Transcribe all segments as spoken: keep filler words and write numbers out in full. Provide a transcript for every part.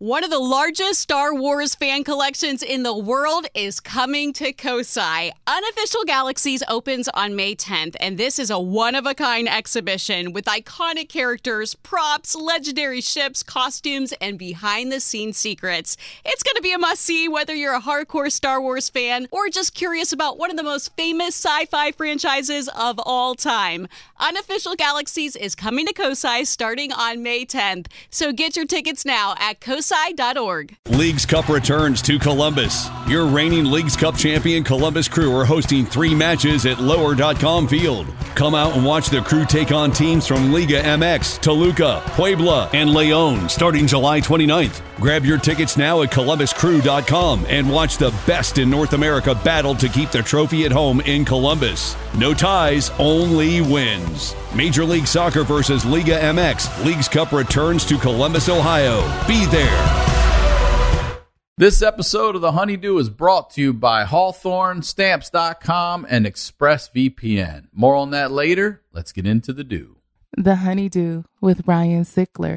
One of the largest Star Wars fan collections in the world is coming to Kosai. Unofficial Galaxies opens on May tenth, and this is a one-of-a-kind exhibition with iconic characters, props, legendary ships, costumes, and behind-the-scenes secrets. It's going to be a must-see whether you're a hardcore Star Wars fan or just curious about one of the most famous sci-fi franchises of all time. Unofficial Galaxies is coming to Kosai starting on May tenth, so get your tickets now at kosai dot org. Leagues Cup returns to Columbus. Your reigning Leagues Cup champion Columbus Crew are hosting three matches at lower dot com Field. Come out and watch the Crew take on teams from Liga M X, Toluca, Puebla, and Leon starting July twenty-ninth. Grab your tickets now at columbus crew dot com and watch the best in North America battle to keep the trophy at home in Columbus. No ties, only wins. Major League Soccer versus Liga M X. Leagues Cup returns to Columbus, Ohio. Be there. This episode of The Honeydew is brought to you by Hawthorne, Stamps dot com, and ExpressVPN. More on that later. Let's get into the dew. The Honeydew with Ryan Sickler.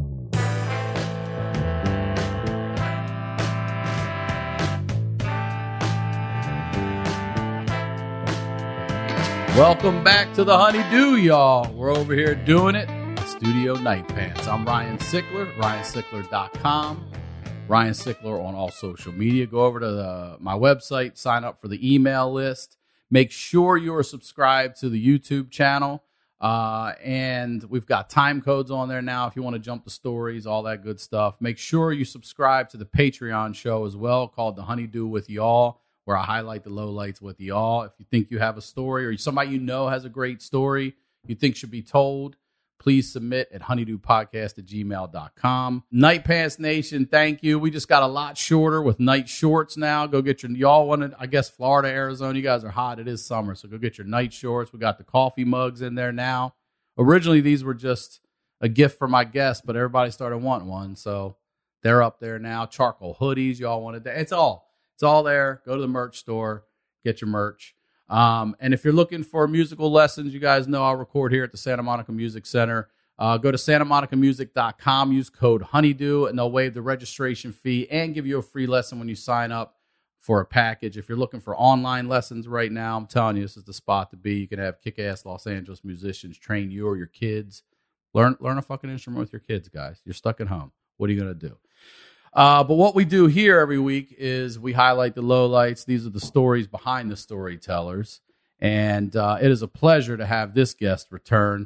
Welcome back to The Honeydew, y'all. We're over here doing it. Studio Night Pants. I'm Ryan Sickler, ryan sickler dot com. Ryan Sickler on all social media. Go over to the, my website, sign up for the email list. Make sure you are subscribed to the YouTube channel. Uh, and we've got time codes on there now if you want to jump the stories, all that good stuff. Make sure you subscribe to the Patreon show as well called The Honeydew with Y'all, where I highlight the lowlights with y'all. If you think you have a story or somebody you know has a great story you think should be told, please submit at honeydew podcast at gmail dot com. Night Pants Nation, thank you. We just got a lot shorter with night shorts now. Go get your, y'all wanted, I guess, Florida, Arizona, you guys are hot. It is summer, so go get your night shorts. We got the coffee mugs in there now. Originally, these were just a gift for my guests, but everybody started wanting one, so they're up there now. Charcoal hoodies, y'all wanted that. It's all. It's all there. Go to the merch store, get your merch. Um, and if you're looking for musical lessons, you guys know I'll record here at the Santa Monica Music Center. Uh, go to santa monica music dot com, use code Honeydew, and they'll waive the registration fee and give you a free lesson when you sign up for a package. If you're looking for online lessons right now, I'm telling you, this is the spot to be. You can have kick-ass Los Angeles musicians train you or your kids. Learn, learn a fucking instrument with your kids, guys. You're stuck at home. What are you going to do? Uh, but what we do here every week is we highlight the lowlights. These are the stories behind the storytellers. And uh, it is a pleasure to have this guest return.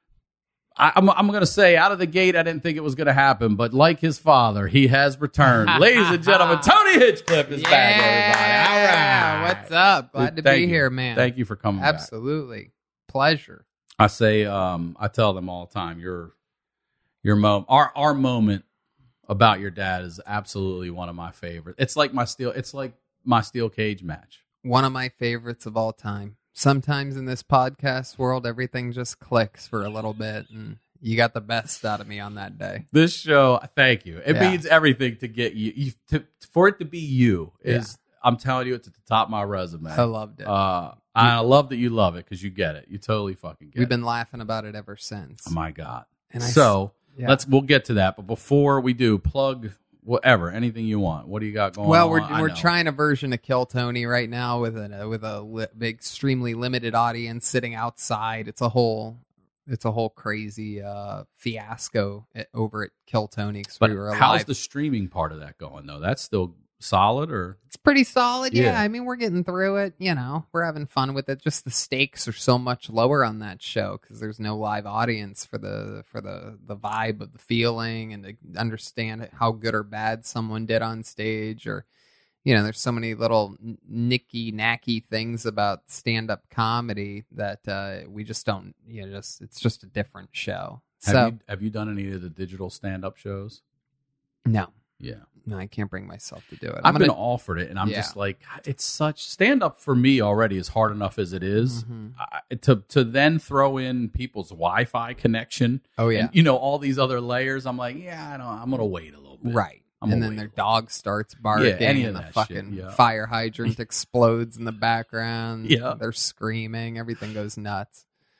I, I'm, I'm going to say out of the gate, I didn't think it was going to happen. But like his father, he has returned. Ladies and gentlemen, Tony Hitchcliffe is yeah, back, everybody. All right. What's up? Glad to Thank be you. here, man. Thank you for coming Absolutely. Back. Pleasure. I say, um, I tell them all the time, your, your mo- our, our moment about your dad is absolutely one of my favorites. It's like my steel. It's like my steel cage match. One of my favorites of all time. Sometimes in this podcast world, everything just clicks for a little bit, and you got the best out of me on that day. This show, thank you. It yeah. means everything to get you, you to, for it to be you. Is yeah. I'm telling you, it's at the top of my resume. I loved it. Uh, I love that you love it because you get it. You totally fucking get We've it. been laughing about it ever since. Oh my God. And I so. Yeah. Let's we'll get to that, but before we do, plug whatever, anything you want. What do you got going well, on? Well, I we're we're know. trying a version of Kill Tony right now with a with a li- extremely limited audience sitting outside. It's a whole it's a whole crazy uh, fiasco at, over at Kill Tony. But we were how's alive. the streaming part of that going though? That's still solid, or it's pretty solid. Yeah. yeah, I mean, we're getting through it. You know, we're having fun with it. Just the stakes are so much lower on that show because there's no live audience for the for the the vibe of the feeling and to understand how good or bad someone did on stage. Or, you know, there's so many little nicky knacky things about stand up comedy that uh, we just don't. You know, just it's just a different show. Have so you, have you done any of the digital stand up shows? no. Yeah. No, I can't bring myself to do it. I've I'm been gonna, offered it, and I'm Yeah. just like, it's such stand up for me already is hard enough as it is. Mm-hmm. I, to to then throw in people's Wi-Fi connection. Oh yeah, and, you know, all these other layers. I'm like, yeah, I don't. I'm gonna wait a little bit. right. I'm And gonna then wait their a little dog starts barking, Yeah, any of and the that fucking shit, yeah. fire hydrant explodes in the background. Yeah. They're screaming. Everything goes nuts.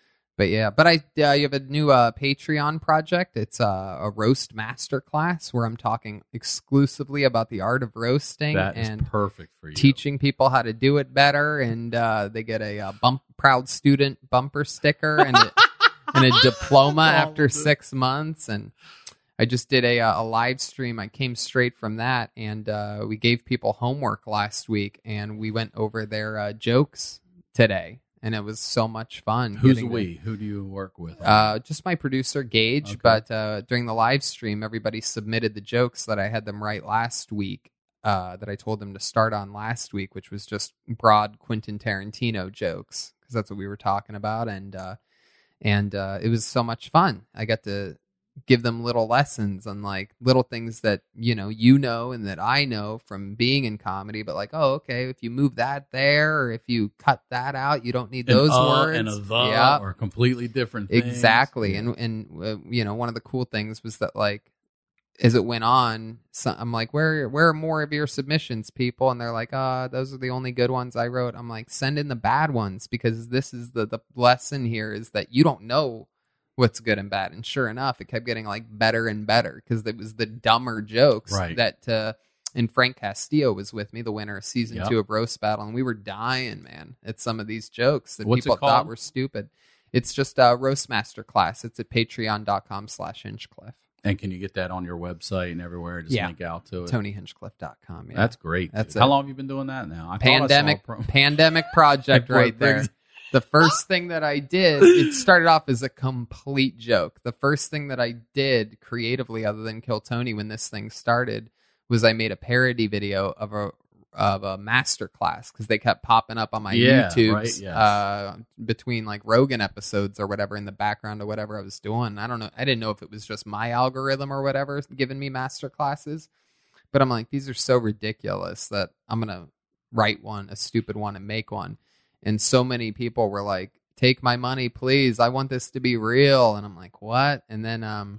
But yeah, but I uh, you have a new uh, Patreon project. It's uh, a roast masterclass where I'm talking exclusively about the art of roasting That is and perfect for you. teaching people how to do it better. And uh, they get a, uh bump proud student bumper sticker and a, and a diploma after six months. And I just did a a live stream. I came straight from that, and uh, we gave people homework last week, and we went over their uh, jokes today. And it was so much fun. Who's we? Who do you work with? Uh, just my producer, Gage. Okay. But uh, during the live stream, everybody submitted the jokes that I had them write last week, uh, that I told them to start on last week, which was just broad Quentin Tarantino jokes, because that's what we were talking about. And uh, and uh, it was so much fun. I got to give them little lessons on like little things that, you know, you know, and that I know from being in comedy, but like, oh, okay, if you move that there, or if you cut that out, you don't need An those uh, words. and a the yeah. or completely different things. Exactly. Yeah. And, and uh, you know, one of the cool things was that like, as it went on, so I'm like, where where are more of your submissions, people? And they're like, uh, those are the only good ones I wrote. I'm like, send in the bad ones, because this is the, the lesson here is that you don't know what's good and bad. And sure enough, it kept getting like better and better, because it was the dumber jokes Right. that uh and Frank Castillo was with me, the winner of season Yep. two of Roast Battle, and we were dying, man, at some of these jokes that What's it people thought called? were stupid. It's just a roast master class. It's at patreon.com slash Hinchcliffe. And can you get that on your website and everywhere? Just Yeah. link out to it. Tony Hinchcliffe dot com. Yeah. That's great. That's dude. it. How long have you been doing that now? I thought I saw a pandemic promo. pandemic project Like, right for there. ex- The first thing that I did, it started off as a complete joke. The first thing that I did creatively, other than Kill Tony, when this thing started, was I made a parody video of a of a master class, because they kept popping up on my Yeah, YouTubes right, yes. uh, between like Rogan episodes or whatever in the background of whatever I was doing. I don't know. I didn't know if it was just my algorithm or whatever giving me master classes, but I'm like, these are so ridiculous that I'm gonna write one, a stupid one, and make one. And so many people were like, take my money, please. I want this to be real. And I'm like, what? And then um,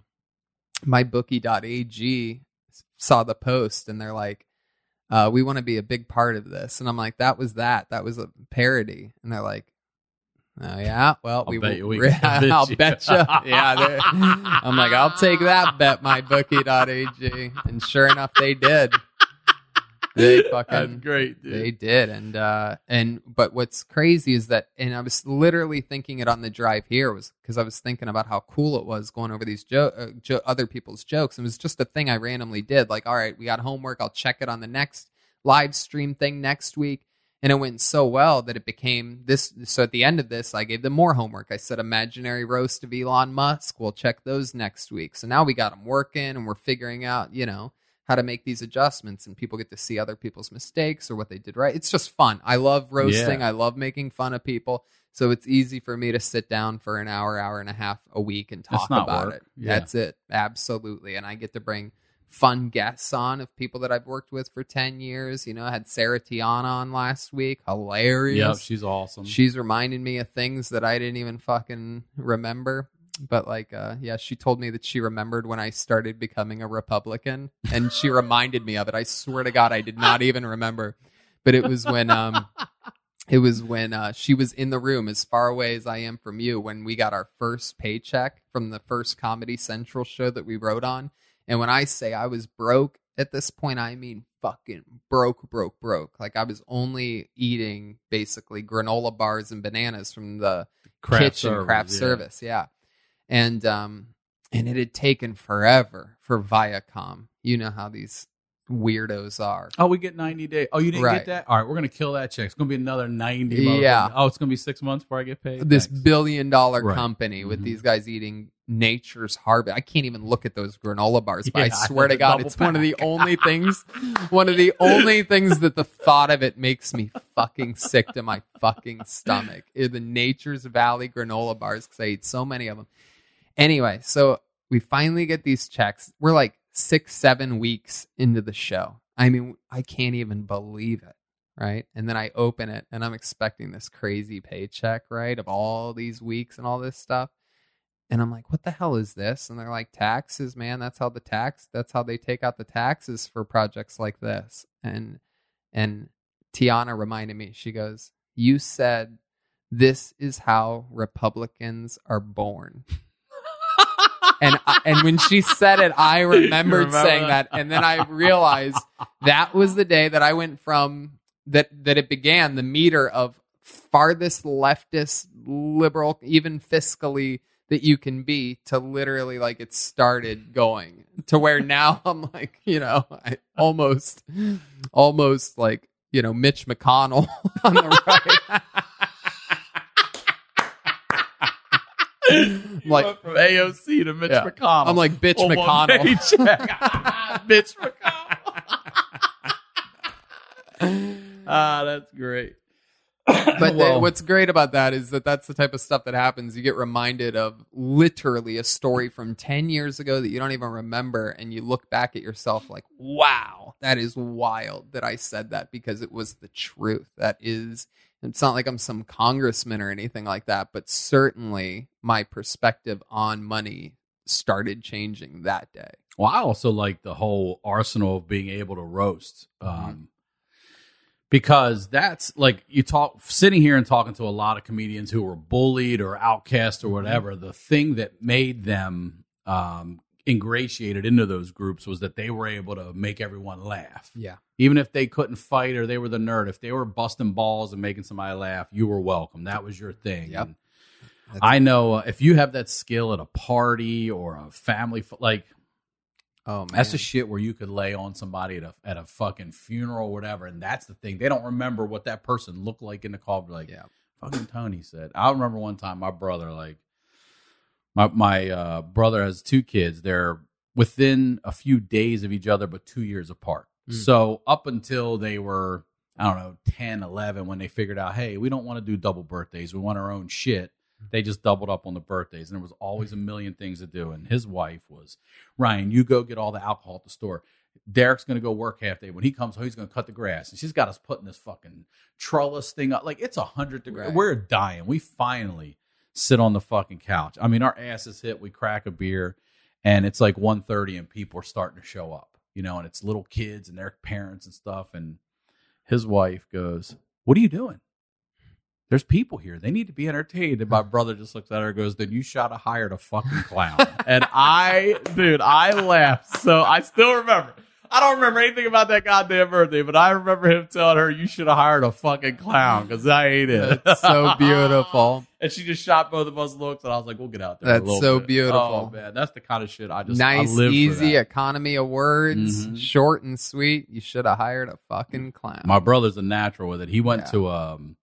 my bookie dot a g saw the post, and they're like, uh, we want to be a big part of this. And I'm like, that was that. That was a parody. And they're like, oh, yeah? Well, I'll we bet you will. we can convince I'll you. bet you. Yeah, they're- I'm like, I'll take that bet, my bookie dot a g. And sure enough, they did. They fucking That's great, dude. They did, and uh, and but what's crazy is that, and I was literally thinking it on the drive here, was because I was thinking about how cool it was going over these jo- uh, jo- other people's jokes. It was just a thing I randomly did. Like, all right, we got homework. I'll check it on the next live stream thing next week, and it went so well that it became this. So at the end of this, I gave them more homework. I said, imaginary roast of Elon Musk. We'll check those next week. So now we got them working, and we're figuring out, you know, how to make these adjustments, and people get to see other people's mistakes or what they did right. It's just fun. I love roasting. Yeah. I love making fun of people. So it's easy for me to sit down for an hour, hour and a half a week and talk That's not about work. it. Yeah. That's it. Absolutely. And I get to bring fun guests on of people that I've worked with for ten years. You know, I had Sarah Tiana on last week. Hilarious. Yep, she's awesome. She's reminding me of things that I didn't even fucking remember. But like, uh, yeah, she told me that she remembered when I started becoming a Republican, and she reminded me of it. I swear to God, I did not even remember. But it was when, um, it was when uh, she was in the room, as far away as I am from you, when we got our first paycheck from the first Comedy Central show that we wrote on. And when I say I was broke at this point, I mean fucking broke, broke, broke. Like, I was only eating basically granola bars and bananas from the Craft kitchen service, craft yeah. service. Yeah. And um and it had taken forever for Viacom. You know how these weirdos are. Oh, we get ninety days. Oh, you didn't Right. get that? All right, we're going to kill that check. It's going to be another ninety. Yeah. Oh, it's going to be six months before I get paid? This Thanks. billion dollar Right. company with Mhm. these guys eating nature's harvest. I can't even look at those granola bars, but Yeah, I swear to the God, double it's one of the pack. only things, one of the only things that the thought of it makes me fucking sick to my fucking stomach. Are the Nature's Valley granola bars, because I eat so many of them. Anyway, so we finally get these checks. We're like six, seven weeks into the show. I mean, I can't even believe it, right? And then I open it, and I'm expecting this crazy paycheck, right, of all these weeks and all this stuff. And I'm like, what the hell is this? And they're like, taxes, man. That's how the tax, that's how they take out the taxes for projects like this. And and Tiana reminded me, she goes, you said this is how Republicans are born. and and when she said it, I remembered remember saying that, and then I realized that was the day that I went from that that it began the meter of farthest leftist liberal, even fiscally, that you can be, to literally like it started going to where now I'm like, you know, I almost almost like, you know, Mitch McConnell on the right. I'm like from A O C to Mitch yeah. McConnell. I'm like bitch on McConnell. Bitch McConnell. Ah, that's great. But Well, the, what's great about that is that that's the type of stuff that happens. You get reminded of literally a story from ten years ago that you don't even remember, and you look back at yourself like, wow, that is wild that I said that, because it was the truth. That is, it's not like I'm some congressman or anything like that, but certainly my perspective on money started changing that day. well, I also like the whole arsenal of being able to roast. Um, Mm-hmm. Because that's like you talk sitting here and talking to a lot of comedians who were bullied or outcast or whatever. The thing that made them um, ingratiated into those groups was that they were able to make everyone laugh. Yeah. Even if they couldn't fight or they were the nerd, if they were busting balls and making somebody laugh, you were welcome. That was your thing. Yep. And I know uh, if you have that skill at a party or a family, fu- like, Oh man, that's the shit where you could lay on somebody at a at a fucking funeral or whatever, and that's the thing. They don't remember what that person looked like in the call. Like, Yeah. fucking Tony said. I remember one time my brother, like, my my uh, brother has two kids. They're within a few days of each other, but two years apart. Mm. So up until they were, I don't know, ten, eleven, when they figured out, hey, we don't want to do double birthdays. We want our own shit. They just doubled up on the birthdays, and there was always a million things to do. And his wife was, Ryan, you go get all the alcohol at the store. Derek's going to go work half day. When he comes home, he's going to cut the grass. And she's got us putting this fucking trellis thing up. Like, it's one hundred degrees. Right. We're dying. We finally sit on the fucking couch. I mean, our asses hit. We crack a beer, and it's like one thirty, and people are starting to show up. You know, and it's little kids and their parents and stuff. And his wife goes, what are you doing? There's people here. They need to be entertained. And my brother just looks at her and goes, then you should have hired a fucking clown. And I, dude, I laughed. So I still remember. I don't remember anything about that goddamn birthday, but I remember him telling her, you should have hired a fucking clown, because I ain't it. That's so beautiful. And she just shot both of us looks, and I was like, we'll get out there. a That's little so bit. beautiful. Oh, man. That's the kind of shit I just Nice, I live for easy that. economy of words, Mhm. short and sweet. You should have hired a fucking clown. My brother's a natural with it. He went Yeah. to um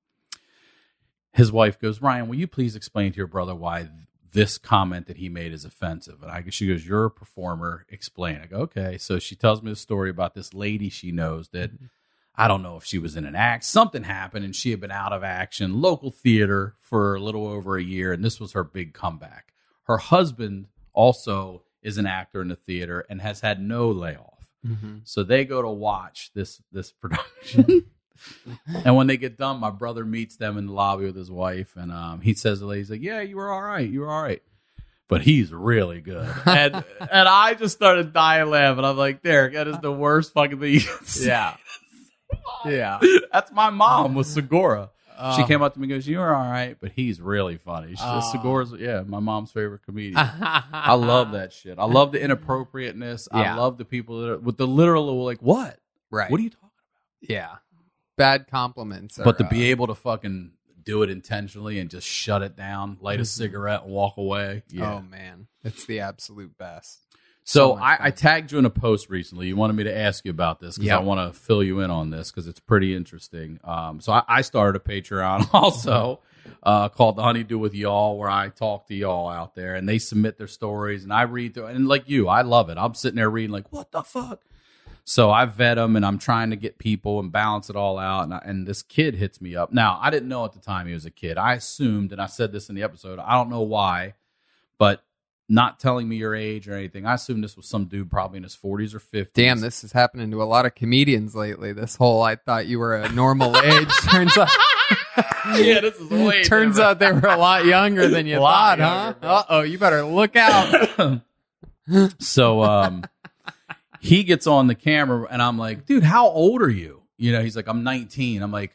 his wife goes, Ryan, will you please explain to your brother why th- this comment that he made is offensive? And I she goes, you're a performer, explain. I go, okay. So she tells me the story about this lady she knows that I don't know if she was in an act, something happened, and she had been out of action, local theater for a little over a year, and this was her big comeback. Her husband also is an actor in the theater and has had no layoff. Mm-hmm. So they go to watch this this production. And when they get done, my brother meets them in the lobby with his wife, and um, he says to the lady, he's like, yeah, you were all right. You were all right. But he's really good. And and I just started dying laughing. I'm like, Derek, that is the worst fucking thing you can say. Yeah. Yeah. That's my mom with Segura. she Oh. came up to me and goes, you were all right, but he's really funny. She, Oh. Segura's, yeah, my mom's favorite comedian. I love that shit. I love the inappropriateness. Yeah. I love the people that are with the literal, like, what? Right. What are you talking Yeah. Bad compliments. about? But to are, be uh, able to fucking do it intentionally and just shut it down, light a Mhm. cigarette and walk away. Yeah. Oh man, it's the absolute best. So so much I, fun. I tagged you in a post recently. You wanted me to ask you about this because Yeah. I want to fill you in on this because it's pretty interesting. Um, so I, I started a Patreon also uh, called The Honeydew with Y'all, where I talk to y'all out there, and they submit their stories, and I read through. And like you, I love it. I'm sitting there reading like, what the fuck? So I vet them, and I'm trying to get people and balance it all out. And, I, and this kid hits me up. Now, I didn't know at the time he was a kid. I assumed, and I said this in the episode, I don't know why, but not telling me your age or anything, I assumed this was some dude probably in his forties or fifties. Damn, this is happening to a lot of comedians lately. This whole I thought you were a normal age turns out Yeah, this is way turns different. out they were a lot younger than you A lot thought, huh? younger, bro. Uh oh, you better look out. So um, he gets on the camera, and I'm like, dude, how old are you? You know, he's like, I'm nineteen. I'm like,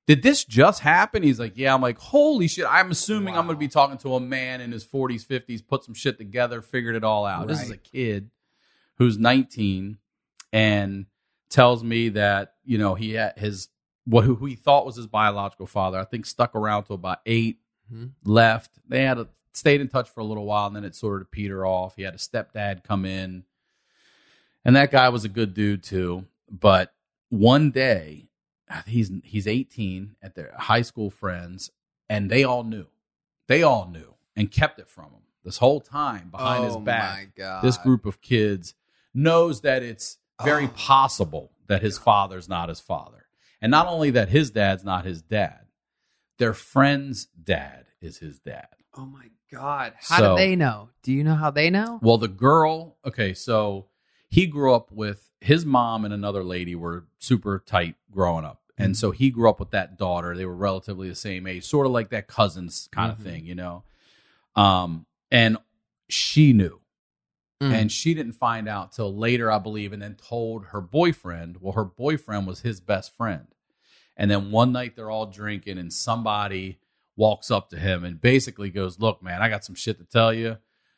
did this just happen? He's like, yeah. I'm like, holy shit. I'm assuming Wow. I'm going to be talking to a man in his forties, fifties, put some shit together, figured it all out. Right. This is a kid who's nineteen and tells me that, you know, he had his, what who he thought was his biological father, I think stuck around till about eight, Mm-hmm. left. They had a, stayed in touch for a little while, and then it sort of petered off. He had a stepdad come in, and that guy was a good dude too. But one day, he's he's eighteen at their high school friends, and they all knew. They all knew and kept it from him this whole time behind his Oh, back. my God. This group of kids knows that it's very Oh. possible that his father's not his father. And not only that his dad's not his dad, their friend's dad is his dad. Oh my God. How So- do they know? Do you know how they know? Well, the girl, okay, so he grew up with his mom and another lady were super tight growing up. And so he grew up with that daughter. They were relatively the same age, sort of like that cousins kind of Mhm. thing, you know? Um, and she knew. Mm. And she didn't find out till later, I believe, and then told her boyfriend. Well, her boyfriend was his best friend. And then one night they're all drinking and somebody walks up to him and basically goes, look, man, I got some shit to tell you.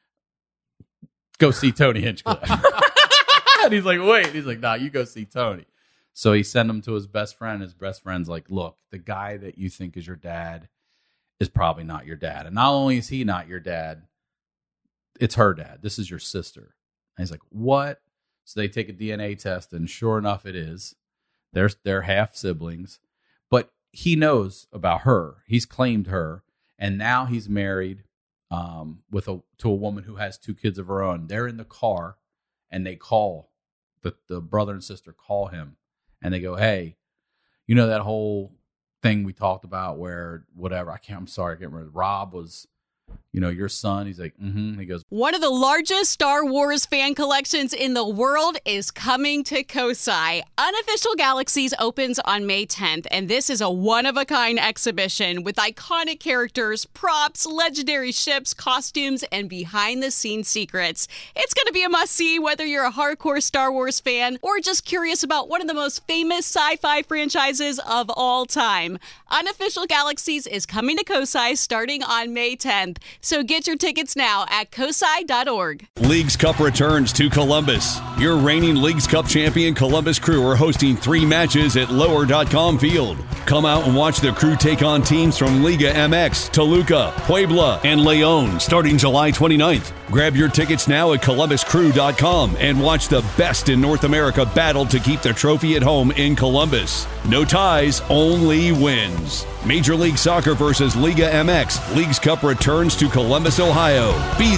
Go see Tony Hinchcliffe. And he's like, wait. He's like, nah, you go see Tony. So he sent him to his best friend. His best friend's like, look, the guy that you think is your dad is probably not your dad. And not only is he not your dad, it's her dad. This is your sister. And he's like, what? So they take a D N A test, and sure enough, it is. They're, they're half siblings. But he knows about her. He's claimed her. And now he's married um, with a to a woman who has two kids of her own. They're in the car, and they call, the, the brother and sister call him. And they go, hey, you know that whole thing we talked about where whatever, I can't, I'm sorry, I can't remember. Rob was, you know, your son. He's like, mm-hmm. He goes, One of the largest Star Wars fan collections in the world is coming to Kosai. Unofficial Galaxies opens on May tenth, and this is a one-of-a-kind exhibition with iconic characters, props, legendary ships, costumes, and behind-the-scenes secrets. It's going to be a must-see whether you're a hardcore Star Wars fan or just curious about one of the most famous sci-fi franchises of all time. Unofficial Galaxies is coming to Kosai starting on May tenth. So get your tickets now at kosai dot org. Leagues Cup returns to Columbus. Your reigning Leagues Cup champion Columbus Crew are hosting three matches at lower dot com field. Come out and watch the Crew take on teams from Liga M X, Toluca, Puebla, and Leon starting July twenty-ninth. Grab your tickets now at columbus crew dot com and watch the best in North America battle to keep the trophy at home in Columbus. No ties, only wins. Major League Soccer versus Liga M X. Leagues Cup returns to Columbus, Ohio. Be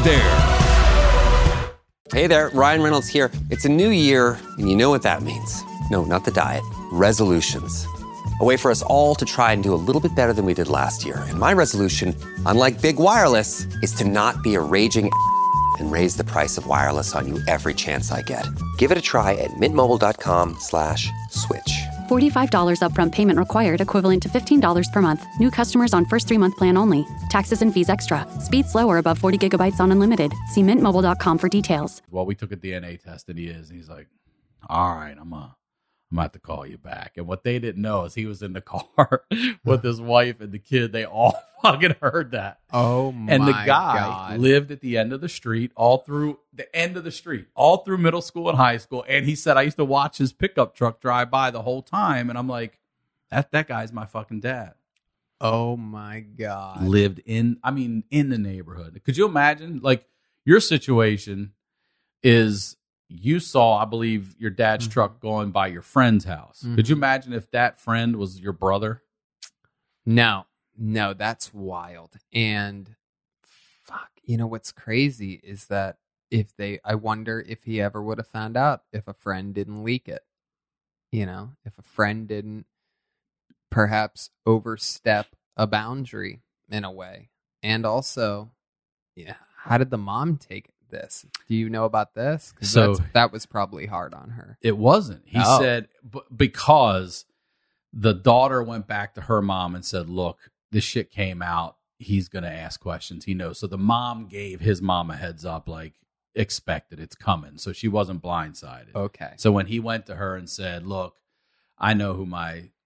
there. Hey there, Ryan Reynolds here. It's a new year, and you know what that means. No, not the diet. Resolutions. A way for us all to try and do a little bit better than we did last year. And my resolution, unlike Big Wireless, is to not be a raging and raise the price of wireless on you every chance I get. Give it a try at mintmobile.com slash switch. forty-five dollars upfront payment required, equivalent to fifteen dollars per month. New customers on first three-month plan only. Taxes and fees extra. Speed slower above forty gigabytes on unlimited. See mint mobile dot com for details. well, we took a D N A test, and he is. And he's like, all right, I'm uh, I'm going to have to call you back. And what they didn't know is he was in the car with his wife and the kid. They all fucking heard that. Oh my And the guy God. lived at the end of the street, all through the end of the street, all through middle school and high school. And he said, I used to watch his pickup truck drive by the whole time. And I'm like, that, that guy's my fucking dad. Oh my God. Lived in, I mean, in the neighborhood. Could you imagine? Like, your situation is you saw, I believe, your dad's Mhm. truck going by your friend's house. Mhm. Could you imagine if that friend was your brother? No, no, that's wild. And fuck, you know what's crazy is that if they, I wonder if he ever would have found out if a friend didn't leak it. You know, if a friend didn't perhaps overstep a boundary in a way. And also, yeah, how did the mom take this? Do you know about this? 'Cause So- that's, that was probably hard on her. It wasn't. He Oh. said, b- because the daughter went back to her mom and said, look, this shit came out. He's going to ask questions. He knows. So the mom gave his mom a heads up, like, expect it. It's coming. So she wasn't blindsided. Okay. So when he went to her and said, look, I know who my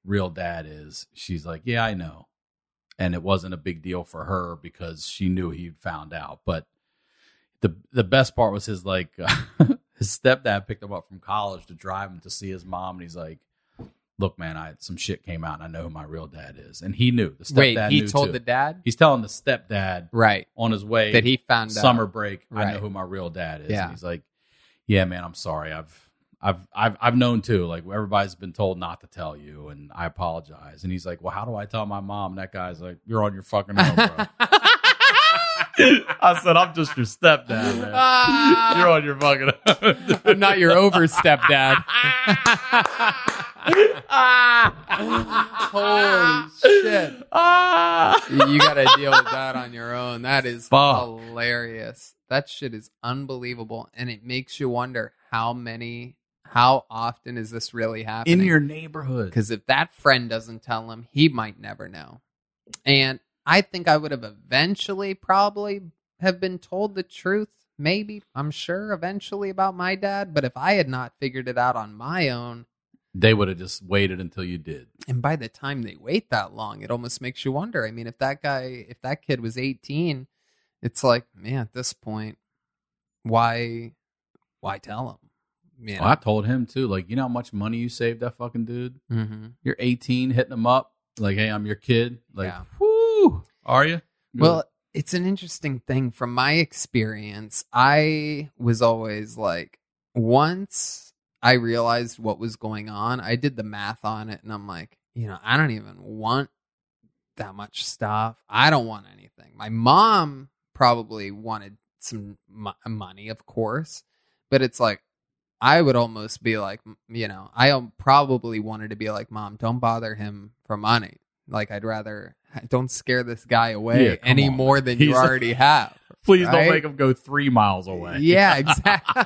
real dad is. She's like, yeah, I know. And it wasn't a big deal for her because she knew he'd found out. But the the best part was his like his stepdad picked him up from college to drive him to see his mom, and he's like, look, man, I some shit came out and I know who my real dad is. And he knew. The stepdad Wait, he knew told too. the dad? He's telling the stepdad Right. on his way That he found out. summer break, I Right. know who my real dad is. Yeah. And he's like, yeah, man, I'm sorry. I've I've I've I've known too. Like everybody's been told not to tell you, and I apologize. And he's like, well, how do I tell my mom? And that guy's like, you're on your fucking own, bro. I said, I'm just your stepdad, man. You're on your fucking own. I'm not your over stepdad. Holy shit. You got to deal with that on your own. That is Fuck. hilarious. That shit is unbelievable. And it makes you wonder how many, how often is this really happening? In your neighborhood. Because if that friend doesn't tell him, he might never know. And I think I would have eventually probably have been told the truth. Maybe, I'm sure, eventually about my dad. But if I had not figured it out on my own, They would have just waited until you did. and by the time they wait that long, it almost makes you wonder. I mean, if that guy, if that kid was eighteen, it's like, man, at this point, why, why tell him? You know? Well, I told him too. Like, you know how much money you saved that fucking dude? Mm-hmm. You're eighteen, hitting him up. Like, hey, I'm your kid. Like, Yeah. whoo, are you? Good. Well, it's an interesting thing. From my experience, I was always like, once I realized what was going on, I did the math on it, and I'm like, you know, I don't even want that much stuff. I don't want anything. My mom probably wanted some mo- money, of course, but it's like, I would almost be like, you know, I um, probably wanted to be like, Mom, don't bother him for money. Like, I'd rather, don't scare this guy away Yeah, come any on, more man. than you He's- already have. Please right? don't make him go three miles away. Yeah, exactly.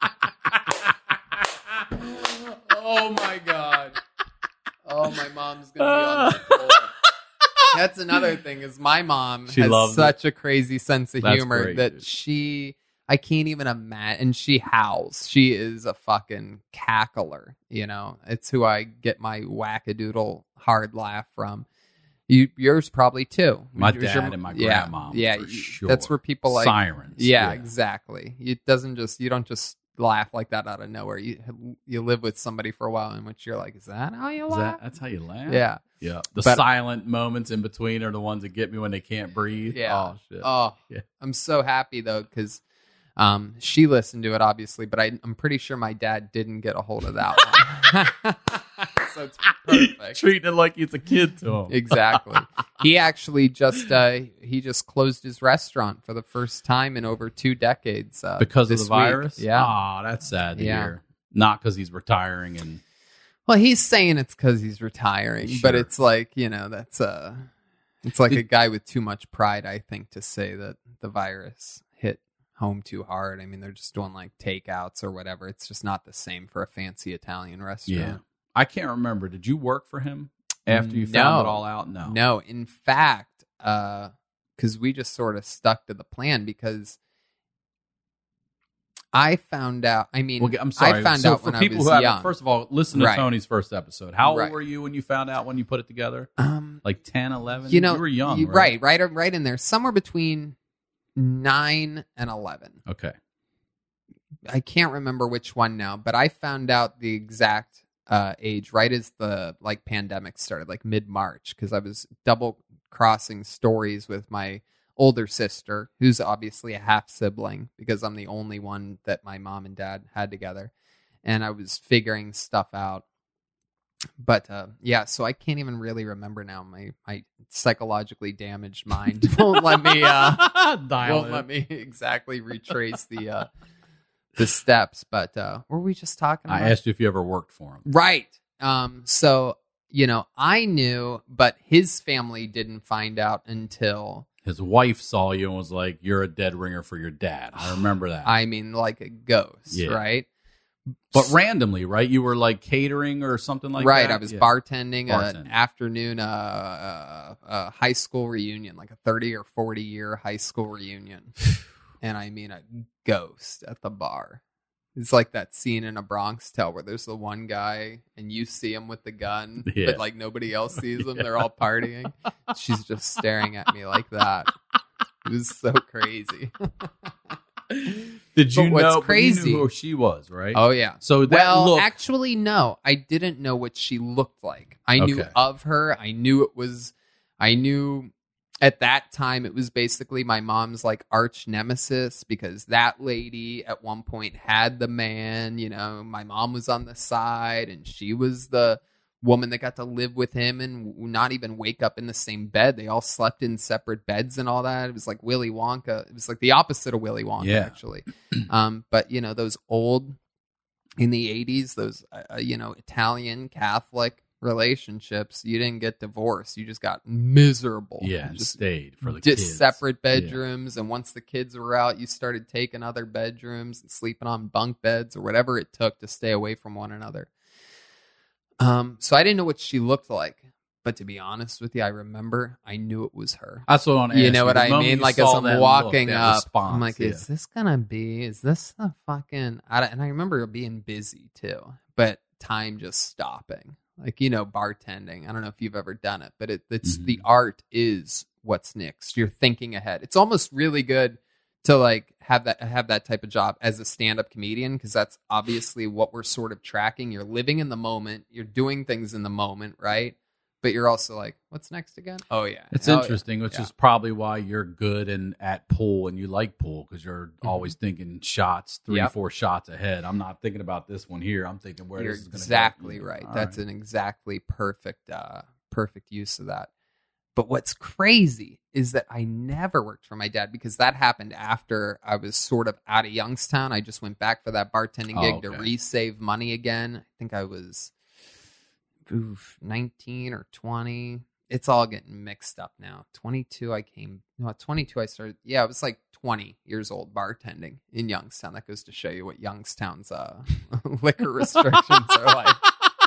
Oh my God. Oh, my mom's going to be on the floor. That's another thing is my mom She has loves such a crazy sense of That's humor great, that dude. she, I can't even imagine, and she howls. She is a fucking cackler, you know. It's who I get my wackadoodle hard laugh from. You, yours probably too. My Yours- dad and my yeah, grandma, Yeah, for you- sure. that's where people like Sirens. Yeah, Yeah. exactly. It doesn't just you don't just laugh like that out of nowhere. You you live with somebody for a while in which you're like, is that how you Is laugh? that, that's how you laugh? Yeah. Yeah. The But- silent moments in between are the ones that get me when they can't breathe. Yeah. Oh, shit. Oh, Yeah. I'm so happy though because um, she listened to it obviously, but I, I'm pretty sure my dad didn't get a hold of that one. So it's perfect. Treating it like he's a kid to him. Exactly. He actually just uh, he just closed his restaurant for the first time in over two decades uh, Because of this the week. virus? Yeah. Aw, that's sad to Yeah. hear. Not because he's retiring and Well, he's saying it's because he's retiring, Sure. but it's like, you know, that's uh it's like a guy with too much pride, I think, to say that the virus hit home too hard. I mean, they're just doing like takeouts or whatever. It's just not the same for a fancy Italian restaurant. yeah. I can't remember. Did you work for him after you found No. it all out? No. No, in fact, uh, because we just sort of stuck to the plan because I found out. I mean, Well, I'm sorry. I found so out for when people I was who young. haven't, first of all, listen to Right. Tony's first episode. How Right. old were you when you found out when you put it together? um, Like ten, eleven? you know, you were young, you- right? right, right, right in there, somewhere between nine and eleven. Okay. I can't remember which one now, but I found out the exact uh, age right as the like pandemic started, like mid March, because I was double crossing stories with my older sister, who's obviously a half sibling, because I'm the only one that my mom and dad had together, and I was figuring stuff out. But uh, yeah, so I can't even really remember now. My my psychologically damaged mind won't let me uh, Dial won't in. let me exactly retrace the uh, the steps. But uh, were we just talking about? I asked you if you ever worked for him. Right. Um, so, you know, I knew, but his family didn't find out until, His wife saw you and was like, you're a dead ringer for your dad. I remember that. I mean, like a ghost, Yeah. right? but randomly, right? You were like catering or something like right. that? I was Yeah. bartending, Bartending. an afternoon, uh, uh, uh, high school reunion, like a thirty or forty year high school reunion. And I mean, a ghost at the bar. It's like that scene in A Bronx Tale where there's the one guy and you see him with the gun, Yeah. but like nobody else sees him. Yeah. They're all partying. She's just staring at me like that. It was so crazy. Did you But what's know? but you crazy- knew who she was, right? Oh, yeah. So that well, look, actually, no. I didn't know what she looked like. I knew Okay. of her. I knew it was, I knew at that time it was basically my mom's like arch nemesis because that lady at one point had the man. You know, my mom was on the side and she was the woman that got to live with him and not even wake up in the same bed. They all slept in separate beds and all that. It was like Willy Wonka. It was like the opposite of Willy Wonka, Yeah. actually. Um, but, you know, those old, in the eighties, those, uh, you know, Italian Catholic relationships, you didn't get divorced. You just got miserable. yeah, and just stayed for the just kids. separate bedrooms. And once the kids were out, you started taking other bedrooms and sleeping on bunk beds or whatever it took to stay away from one another. Um, so I didn't know what she looked like, but to be honest with you, I remember I knew it was her. That's what I want to You ask know what The I moment mean? you Like as saw I'm that walking look, that up, response, I'm like, yeah. is this gonna be? Is this the fucking? I don't- and I remember being busy too, but time just stopping. Like, you know, bartending. I don't know if you've ever done it, but it, it's Mhm. the art is what's next. You're thinking ahead. It's almost really good to like have that have that type of job as a stand-up comedian because that's obviously what we're sort of tracking. You're living in the moment. You're doing things in the moment, right? But you're also like, what's next again? Oh yeah, It's Oh, yeah. interesting, which Yeah. is probably why you're good and at pool and you like pool because you're always thinking shots, three, Yep. four shots ahead. I'm not thinking about this one here. I'm thinking where You're this is going to exactly go. right. All That's an exactly perfect, uh, perfect use of that. But what's crazy is that I never worked for my dad because that happened after I was sort of out of Youngstown. I just went back for that bartending Oh, gig to okay. re-save money again. I think I was oof, nineteen or twenty. It's all getting mixed up now. twenty-two, I came. No, at twenty-two, I started. Yeah, I was like twenty years old bartending in Youngstown. That goes to show you what Youngstown's uh, liquor restrictions are like.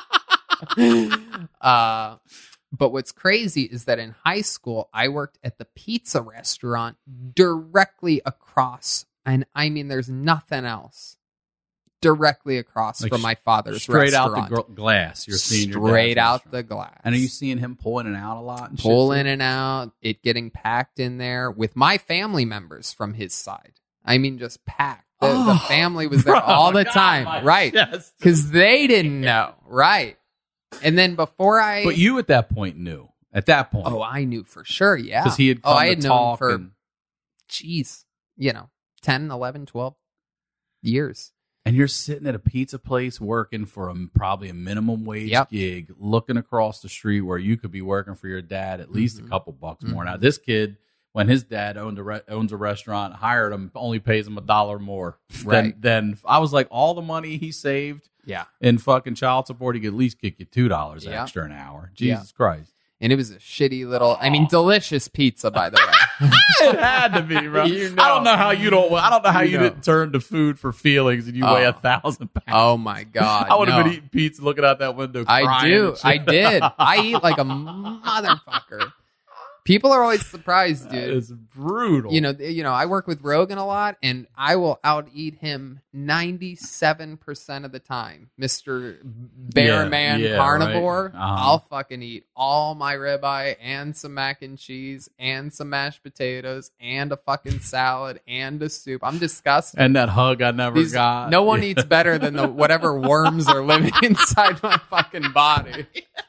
uh, but what's crazy is that in high school, I worked at the pizza restaurant directly across. And I mean, there's nothing else. Directly across Like from my father's straight restaurant. out the gr- glass. You're seeing your straight dad's out restaurant. the glass. And are you seeing him pull in and out a lot? And shit, pull too? in and out, it getting packed in there with my family members from his side. I mean, just packed. The, the Oh, family was there bro, all the God, time, my right? chest. Because they didn't know, right? And then before I, But you at that point knew. At that point. oh, I knew for sure, yeah. Because he had oh, come I to had known talk for, and, geez, you know, ten, eleven, twelve years. and you're sitting at a pizza place working for a, probably a minimum wage Yep. gig, looking across the street where you could be working for your dad at least Mhm. a couple bucks more. Mhm. Now, this kid, when his dad owned a re- owns a restaurant, hired him, only pays him a dollar more. Right. Than, than I was like, all the money he saved Yeah. in fucking child support, he could at least kick you two dollars Yeah. extra an hour. Yeah. Jesus Christ. And it was a shitty little, I mean, delicious pizza, by the way. It had to be, bro. You know. I don't know how you don't. I don't know how You you, know. didn't turn to food for feelings and you weigh Oh. a thousand pounds. Oh my God. I would have no. been eating pizza, looking out that window. I crying do. and shit. I did. I eat like a motherfucker. People are always surprised, dude. It's brutal. You know, th- you know, I work with Rogan a lot, and I will out eat him ninety-seven percent of the time. Mister Bear Yeah, Man yeah, Carnivore. right. Uh-huh. I'll fucking eat all my ribeye and some mac and cheese and some mashed potatoes and a fucking salad and a soup. I'm disgusted. and that hug I never These- got. no one Yeah. eats better than the whatever worms are living inside my fucking body.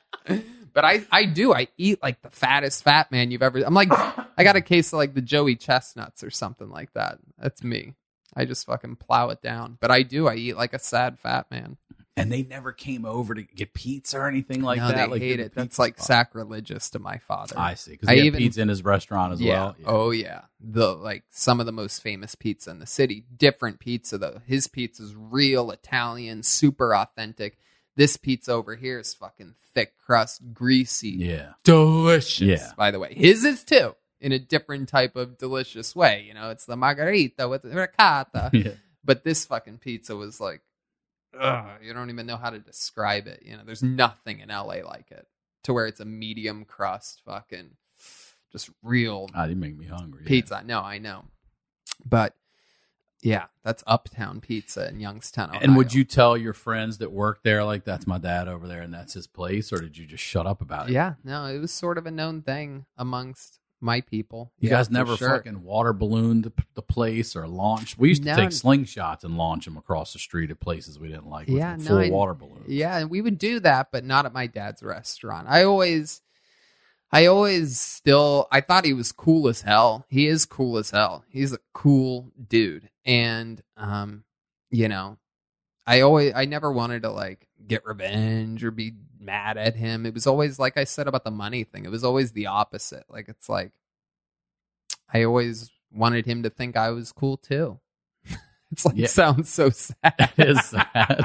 But I, I do. I eat like the fattest fat man you've ever. I'm like, I got a case of like the Joey Chestnuts or something like that. That's me. I just fucking plow it down. But I do. I eat like a sad fat man. And they never came over to get pizza or anything like no, that. they like hate the it. That's pizza like spot. sacrilegious to my father. I see. Because I he had even- pizza in his restaurant as yeah. well. Yeah. Oh yeah. The like some of the most famous pizza in the city. Different pizza though. His pizza's real Italian, super authentic. This pizza over here is fucking thick crust, greasy, Yeah. delicious. Yeah. By the way, his is too, in a different type of delicious way. You know, it's the margarita with the ricotta. Yeah. But this fucking pizza was like, ugh, you don't even know how to describe it. You know, there's nothing in L A like it. To where it's a medium crust, fucking, just real Ah, you make me hungry. yeah. pizza. No, I know. But Yeah, that's Uptown Pizza in Youngstown, Ohio. And would you tell your friends that work there, like, that's my dad over there and that's his place, or did you just shut up about it? Yeah, no, it was sort of a known thing amongst my people. You yeah, guys never sure. fucking water ballooned the, the place or launched? We used to No. take slingshots and launch them across the street at places we didn't like with Yeah, full no, I- water balloons. Yeah, and we would do that, but not at my dad's restaurant. I always, I always still, I thought he was cool as hell. He is cool as hell. He's a cool dude. And, um, you know, I always, I never wanted to like get revenge or be mad at him. It was always, like I said about the money thing, it was always the opposite. Like, it's like, I always wanted him to think I was cool too. It's like, Yeah. it sounds so sad. That is sad.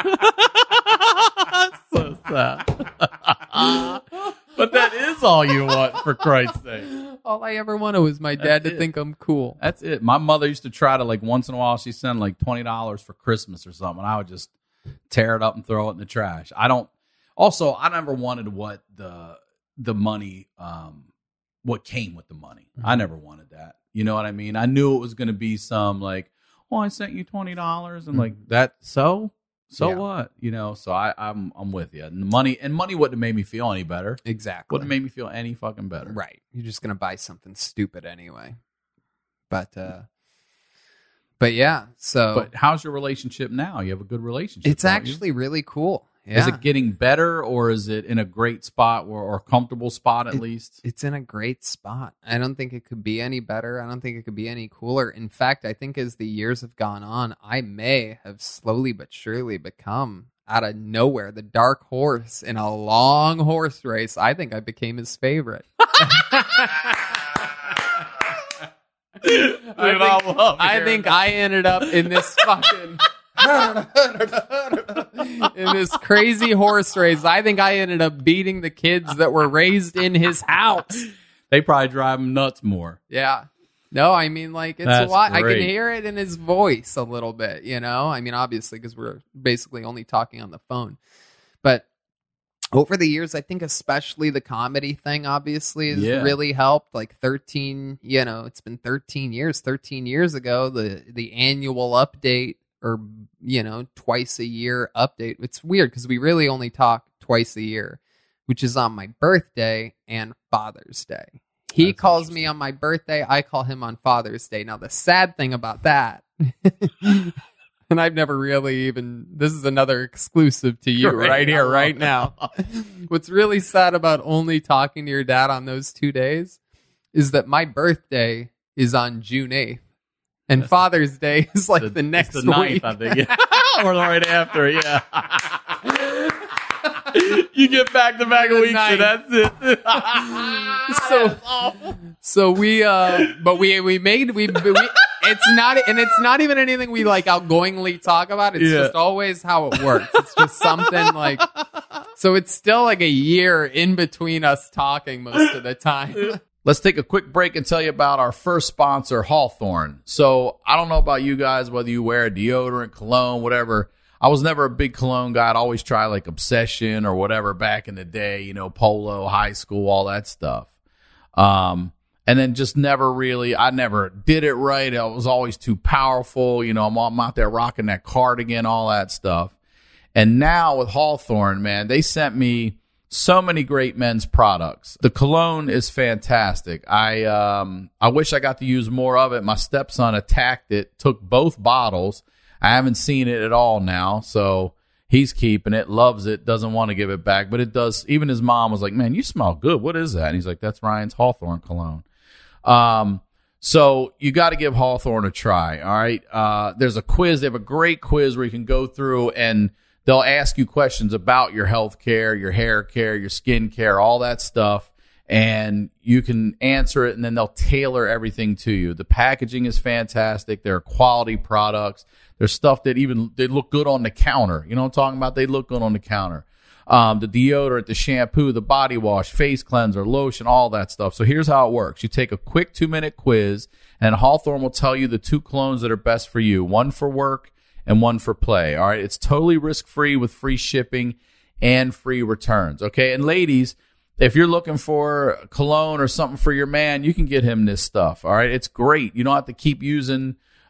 So sad. But that is all you want, for Christ's sake. All I ever wanted was my dad That's to it. think I'm cool. That's it. My mother used to try to, like, once in a while, she'd send like twenty dollars for Christmas or something. And I would just tear it up and throw it in the trash. I don't, also, I never wanted what the, the money, um, what came with the money. Mm-hmm. I never wanted that. You know what I mean? I knew it was going to be some like, oh, I sent you twenty dollars and like that. So, so Yeah. what? You know, so I, I'm, I'm with you. And the money and money wouldn't have made me feel any better. Exactly. Wouldn't have made me feel any fucking better. Right. You're just gonna buy something stupid anyway. But uh but yeah, so But how's your relationship now? You have a good relationship. it's don't you? actually really cool. Yeah. Is it getting better, or is it in a great spot or, or comfortable spot at It- least? It's in a great spot. I don't think it could be any better. I don't think it could be any cooler. In fact, I think as the years have gone on, I may have slowly but surely become, out of nowhere, the dark horse in a long horse race. I think I became his favorite. Dude, I think, I love I, hearing think that. I ended up in this fucking in this crazy horse race. I think I ended up beating the kids that were raised in his house. They probably drive him nuts more. Yeah. No, I mean, like, it's That's a lot. I great. can hear it in his voice a little bit, you know? I mean, obviously, because we're basically only talking on the phone. But over the years, I think especially the comedy thing, obviously, has Yeah. really helped. Like thirteen, you know, it's been thirteen years. thirteen years ago, the, the annual update or, you know, twice a year update. It's weird because we really only talk twice a year, which is on my birthday and Father's Day. He That's calls me on my birthday. I call him on Father's Day. Now, the sad thing about that, and I've never really even, this is another exclusive to you Great. right I here, love right it. now. What's really sad about only talking to your dad on those two days is that my birthday is on June eighth. And That's- Father's Day is like the, It's next the ninth, week. I think. Yeah. Or right after, yeah. You get back to back The weeks, ninth. and that's it. So, so we, uh, but we, we made, we, we, it's not, and it's not even anything we like outgoingly talk about. It's Yeah. just always how it works. It's just something like, so it's still like a year in between us talking most of the time. Let's take a quick break and tell you about our first sponsor, Hawthorne. So I don't know about you guys, whether you wear a deodorant, cologne, whatever. I was never a big cologne guy. I'd always try like Obsession or whatever back in the day, you know, Polo, high school, all that stuff. Um, and then just never really, I never did it right. I was always too powerful. You know, I'm, I'm out there rocking that cardigan, all that stuff. And now with Hawthorne, man, they sent me so many great men's products. The cologne is fantastic. I um I wish I got to use more of it. My stepson attacked it, took both bottles. I haven't seen it at all now, so he's keeping it, loves it, doesn't want to give it back. But it does. Even his mom was like, "Man, you smell good. What is that?" And he's like, "That's Ryan's Hawthorne cologne." Um, so you got to give Hawthorne a try. All right. Uh, there's a quiz. They have a great quiz where you can go through and they'll ask you questions about your health care, your hair care, your skin care, all that stuff. And you can answer it, and then they'll tailor everything to you. The packaging is fantastic. They're quality products. There's stuff that even, they look good on the counter. You know what I'm talking about? They look good on the counter. Um, the deodorant, the shampoo, the body wash, face cleanser, lotion, all that stuff. So here's how it works. You take a quick two-minute quiz, and Hawthorne will tell you the two colognes that are best for you, one for work and one for play. All right, it's totally risk-free with free shipping and free returns. Okay, and ladies, if you're looking for cologne or something for your man, you can get him this stuff. All right, it's great. You don't have to keep using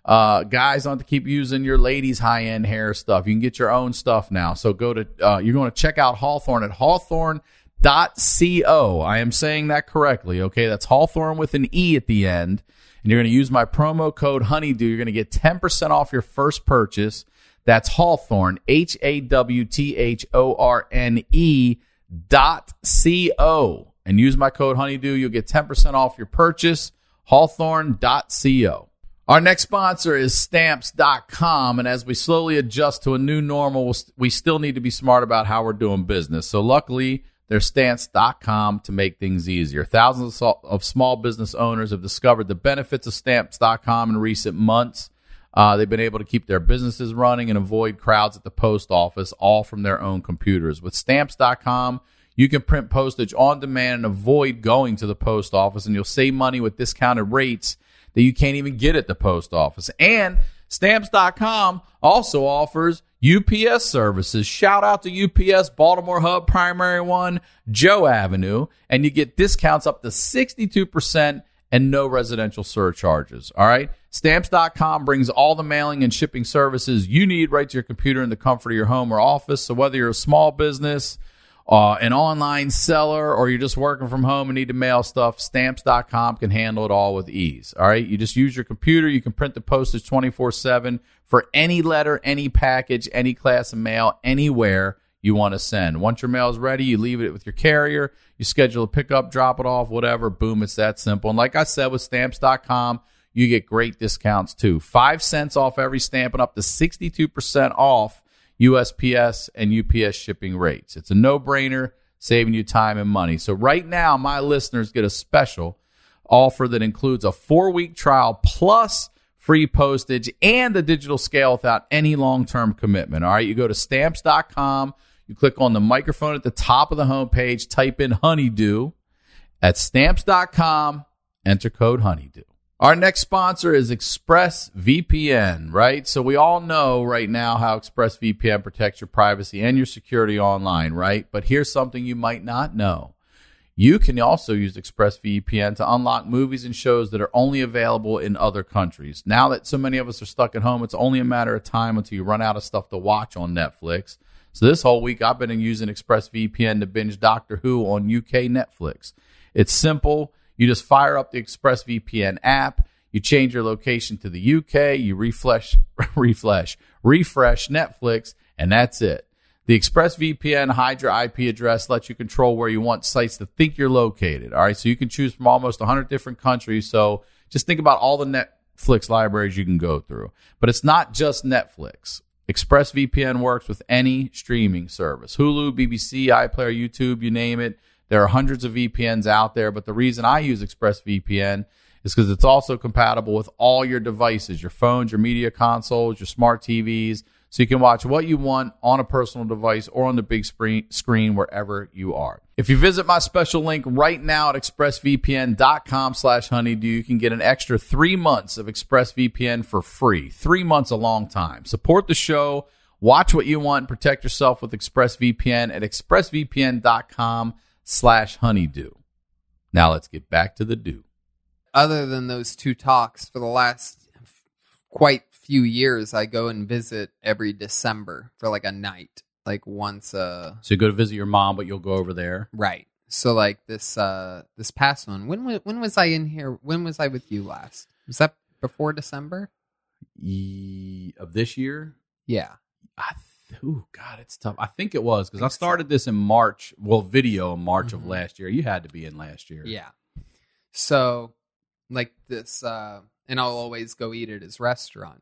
Uh, guys, don't have to keep using your ladies' high-end hair stuff. You can get your own stuff now. So go to, uh, you're going to check out Hawthorne at hawthorne dot co. I am saying that correctly, okay? That's Hawthorne with an E at the end. And you're going to use my promo code Honeydew. You're going to get ten percent off your first purchase. That's Hawthorne, H A W T H O R N E dot C-O. And use my code Honeydew. You'll get ten percent off your purchase, hawthorne dot co. Our next sponsor is stamps dot com, and as we slowly adjust to a new normal, we still need to be smart about how we're doing business. So luckily, there's stamps dot com to make things easier. Thousands of small business owners have discovered the benefits of stamps dot com in recent months. Uh, they've been able to keep their businesses running and avoid crowds at the post office, all from their own computers. With stamps dot com, you can print postage on demand and avoid going to the post office, and you'll save money with discounted rates that you can't even get at the post office. And stamps dot com also offers U P S services. Shout out to U P S, Baltimore Hub, Primary One, Joe Avenue, and you get discounts up to sixty-two percent and no residential surcharges. All right? Stamps dot com brings all the mailing and shipping services you need right to your computer in the comfort of your home or office. So whether you're a small business, Uh, an online seller, or you're just working from home and need to mail stuff, stamps dot com can handle it all with ease. All right? You just use your computer. You can print the postage twenty-four seven for any letter, any package, any class of mail, anywhere you want to send. Once your mail is ready, you leave it with your carrier. You schedule a pickup, drop it off, whatever. Boom, it's that simple. And like I said, with stamps dot com, you get great discounts too. Five cents off every stamp and up to sixty-two percent off U S P S and U P S shipping rates. It's a no-brainer, saving you time and money. So right now, my listeners get a special offer that includes a four-week trial plus free postage and a digital scale without any long-term commitment. All right, you go to stamps dot com, you click on the microphone at the top of the homepage, type in Honeydew. At stamps dot com, enter code Honeydew. Our next sponsor is ExpressVPN, right? So we all know right now how ExpressVPN protects your privacy and your security online, right? But here's something you might not know. You can also use ExpressVPN to unlock movies and shows that are only available in other countries. Now that so many of us are stuck at home, it's only a matter of time until you run out of stuff to watch on Netflix. So this whole week, I've been using ExpressVPN to binge Doctor Who on U K Netflix. It's simple. You just fire up the ExpressVPN app, you change your location to the U K, you refresh, refresh, refresh Netflix, and that's it. The ExpressVPN hides your I P address, lets you control where you want sites to think you're located. All right, so you can choose from almost one hundred different countries. So just think about all the Netflix libraries you can go through. But it's not just Netflix. ExpressVPN works with any streaming service. Hulu, B B C, iPlayer, YouTube, you name it. There are hundreds of V P Ns out there, but the reason I use ExpressVPN is because it's also compatible with all your devices, your phones, your media consoles, your smart T Vs, so you can watch what you want on a personal device or on the big screen wherever you are. If you visit my special link right now at expressvpn dot com slash honeydew, you can get an extra three months of ExpressVPN for free. Three months, a long time. Support the show. Watch what you want and protect yourself with ExpressVPN at expressvpn dot com slash honeydew. Now let's get back to the do. Other than those two talks, for the last quite few years, I go and visit every December for like a night, like once a... So you go to visit your mom, but you'll go over there? Right. So like this uh, this past one, when, when was I in here? When was I with you last? Was that before December? E- of this year? Yeah. I Oh, God, it's tough. I think it was because I started this in March. Well, video in March mm-hmm. of last year. You had to be in last year. Yeah. So, like this, uh, and I'll always go eat at his restaurant.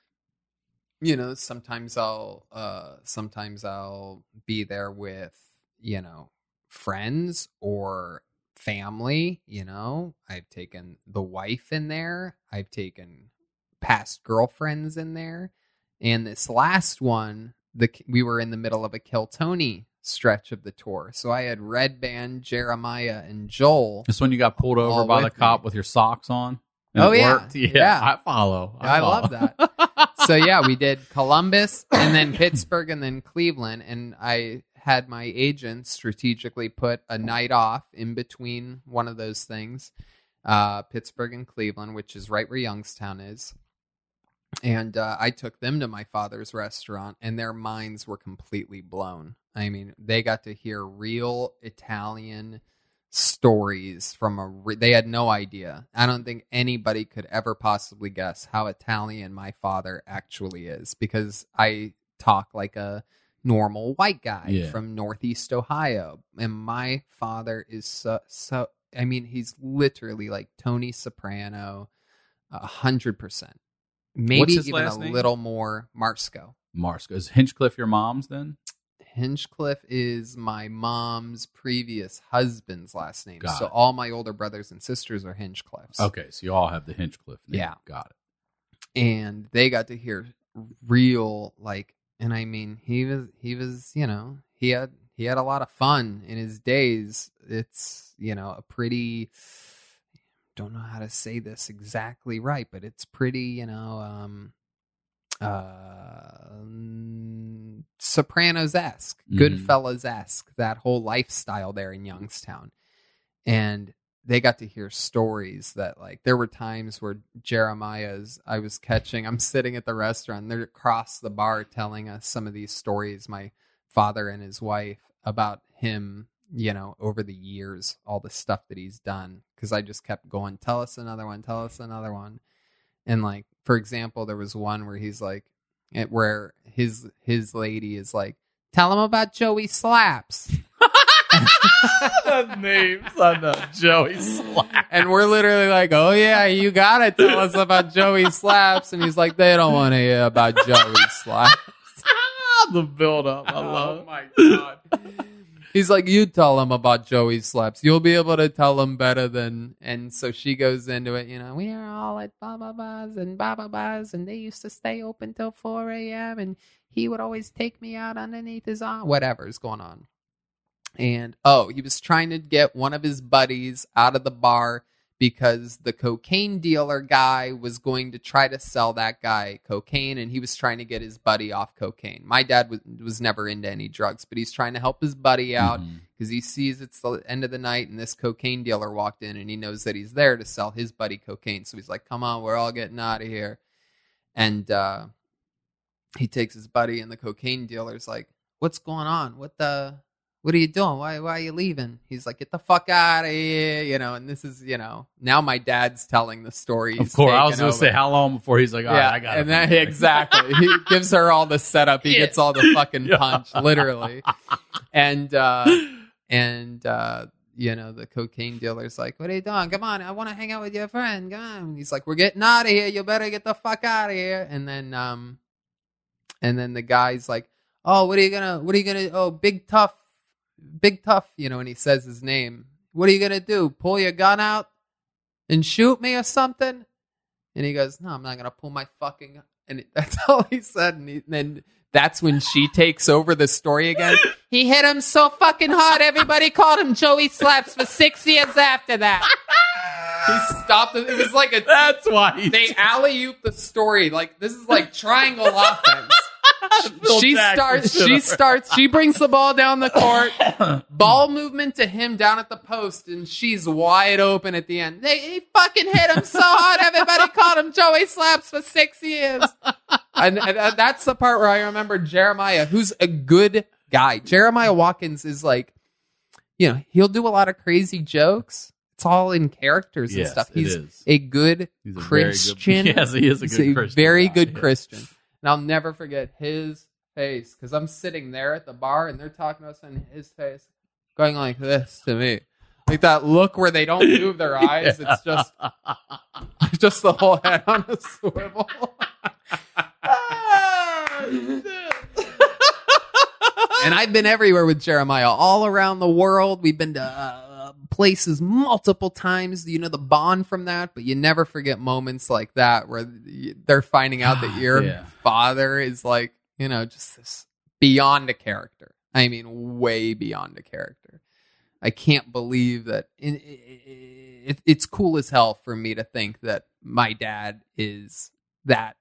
You know, sometimes I'll, uh, sometimes I'll be there with, you know, friends or family. You know, I've taken the wife in there. I've taken past girlfriends in there. And this last one, The, we were in the middle of a Kill Tony stretch of the tour. So I had Red Band, Jeremiah, and Joel. This one you got pulled over by the cop me. with your socks on? Oh, yeah. yeah. Yeah. I follow. I, I follow. love that. So, yeah, we did Columbus and then Pittsburgh and then Cleveland. And I had my agent strategically put a night off in between one of those things, uh, Pittsburgh and Cleveland, which is right where Youngstown is. And uh, I took them to my father's restaurant, and their minds were completely blown. I mean, they got to hear real Italian stories from a. Re- they had no idea. I don't think anybody could ever possibly guess how Italian my father actually is, because I talk like a normal white guy Yeah. from Northeast Ohio, and my father is so. so I mean, he's literally like Tony Soprano, a hundred percent. Maybe What's his even last a name? little more Marsco. Marsco. Is Hinchcliffe your mom's then? Hinchcliffe is my mom's previous husband's last name. Got so it. all my older brothers and sisters are Hinchcliffes. Okay, so you all have the Hinchcliffe name. Yeah. Got it. And they got to hear real, like, and I mean, he was, he was, you know, he had, he had a lot of fun in his days. It's, you know, a pretty, don't know how to say this exactly right, but it's pretty, you know, um, uh, Sopranos-esque, Mhm. Goodfellas-esque, that whole lifestyle there in Youngstown. And they got to hear stories that, like, there were times where Jeremiah's, I was catching, I'm sitting at the restaurant, they're across the bar telling us some of these stories, my father and his wife, about him, you know, over the years, all the stuff that he's done. Because I just kept going, tell us another one, tell us another one. And, like, for example, there was one where he's like, it, where his his lady is like, tell him about Joey Slaps. The names on the Joey Slap. And we're literally like, oh, yeah, you got to tell us about Joey Slaps. And he's like, they don't want to hear about Joey Slaps. The build up. I love Oh, my God. He's like, you tell him about Joey Slaps. You'll be able to tell him better than. And so she goes into it, you know, we are all at Baba Ba's and Baba Ba's, and they used to stay open till four a.m. And he would always take me out underneath his arm. Whatever's going on. And, oh, he was trying to get one of his buddies out of the bar because the cocaine dealer guy was going to try to sell that guy cocaine, and he was trying to get his buddy off cocaine. My dad was, was never into any drugs, but he's trying to help his buddy out because Mhm. he sees it's the end of the night, and this cocaine dealer walked in, and he knows that he's there to sell his buddy cocaine. So he's like, come on, we're all getting out of here. And uh, he takes his buddy, and the cocaine dealer's like, what's going on? What the... What are you doing? Why why are you leaving? He's like, get the fuck out of here, you know, and this is, you know, now my dad's telling the story. Of course, I was going to say, how long before he's like, all yeah, right, I got it. and then, exactly. He gives her all the setup. He Yeah. gets all the fucking punch, literally. And, uh, and, uh, you know, the cocaine dealer's like, what are you doing? Come on, I want to hang out with your friend. Come on. And he's like, we're getting out of here. You better get the fuck out of here. And then, um, and then the guy's like, oh, what are you gonna, what are you gonna, oh, Big Tough. Big Tough, you know, and he says his name. What are you going to do? Pull your gun out and shoot me or something? And he goes, no, I'm not going to pull my fucking gun. And that's all he said. And, he, and then that's when she takes over the story again. He hit him so fucking hard, everybody called him Joey Slaps for six years after that. He stopped it. It was like a... That's why he They alley-oop the story. Like, this is like triangle offense. Phil she Jackson starts shit she over. starts she brings the ball down the court, ball movement to him down at the post, and she's wide open at the end. They he fucking hit him so hard, everybody called him Joey Slaps for six years. And, and that's the part where I remember Jeremiah, who's a good guy. Jeremiah Watkins is like, you know, he'll do a lot of crazy jokes. It's all in characters and Yes, stuff. it He's is. a good He's a very good- Christian. yes, he is a He's good Christian very guy, good yes. Christian. And I'll never forget his face, because I'm sitting there at the bar and they're talking to us, and his face going like this to me, like that look where they don't move their eyes. It's just, it's just the whole head on a swivel. And I've been everywhere with Jeremiah, all around the world. We've been to uh, places multiple times. You know the bond from that, but you never forget moments like that where they're finding out that your Yeah. father is like, you know, just this beyond a character. I mean, way beyond a character. I can't believe that. In, it, it's cool as hell for me to think that my dad is that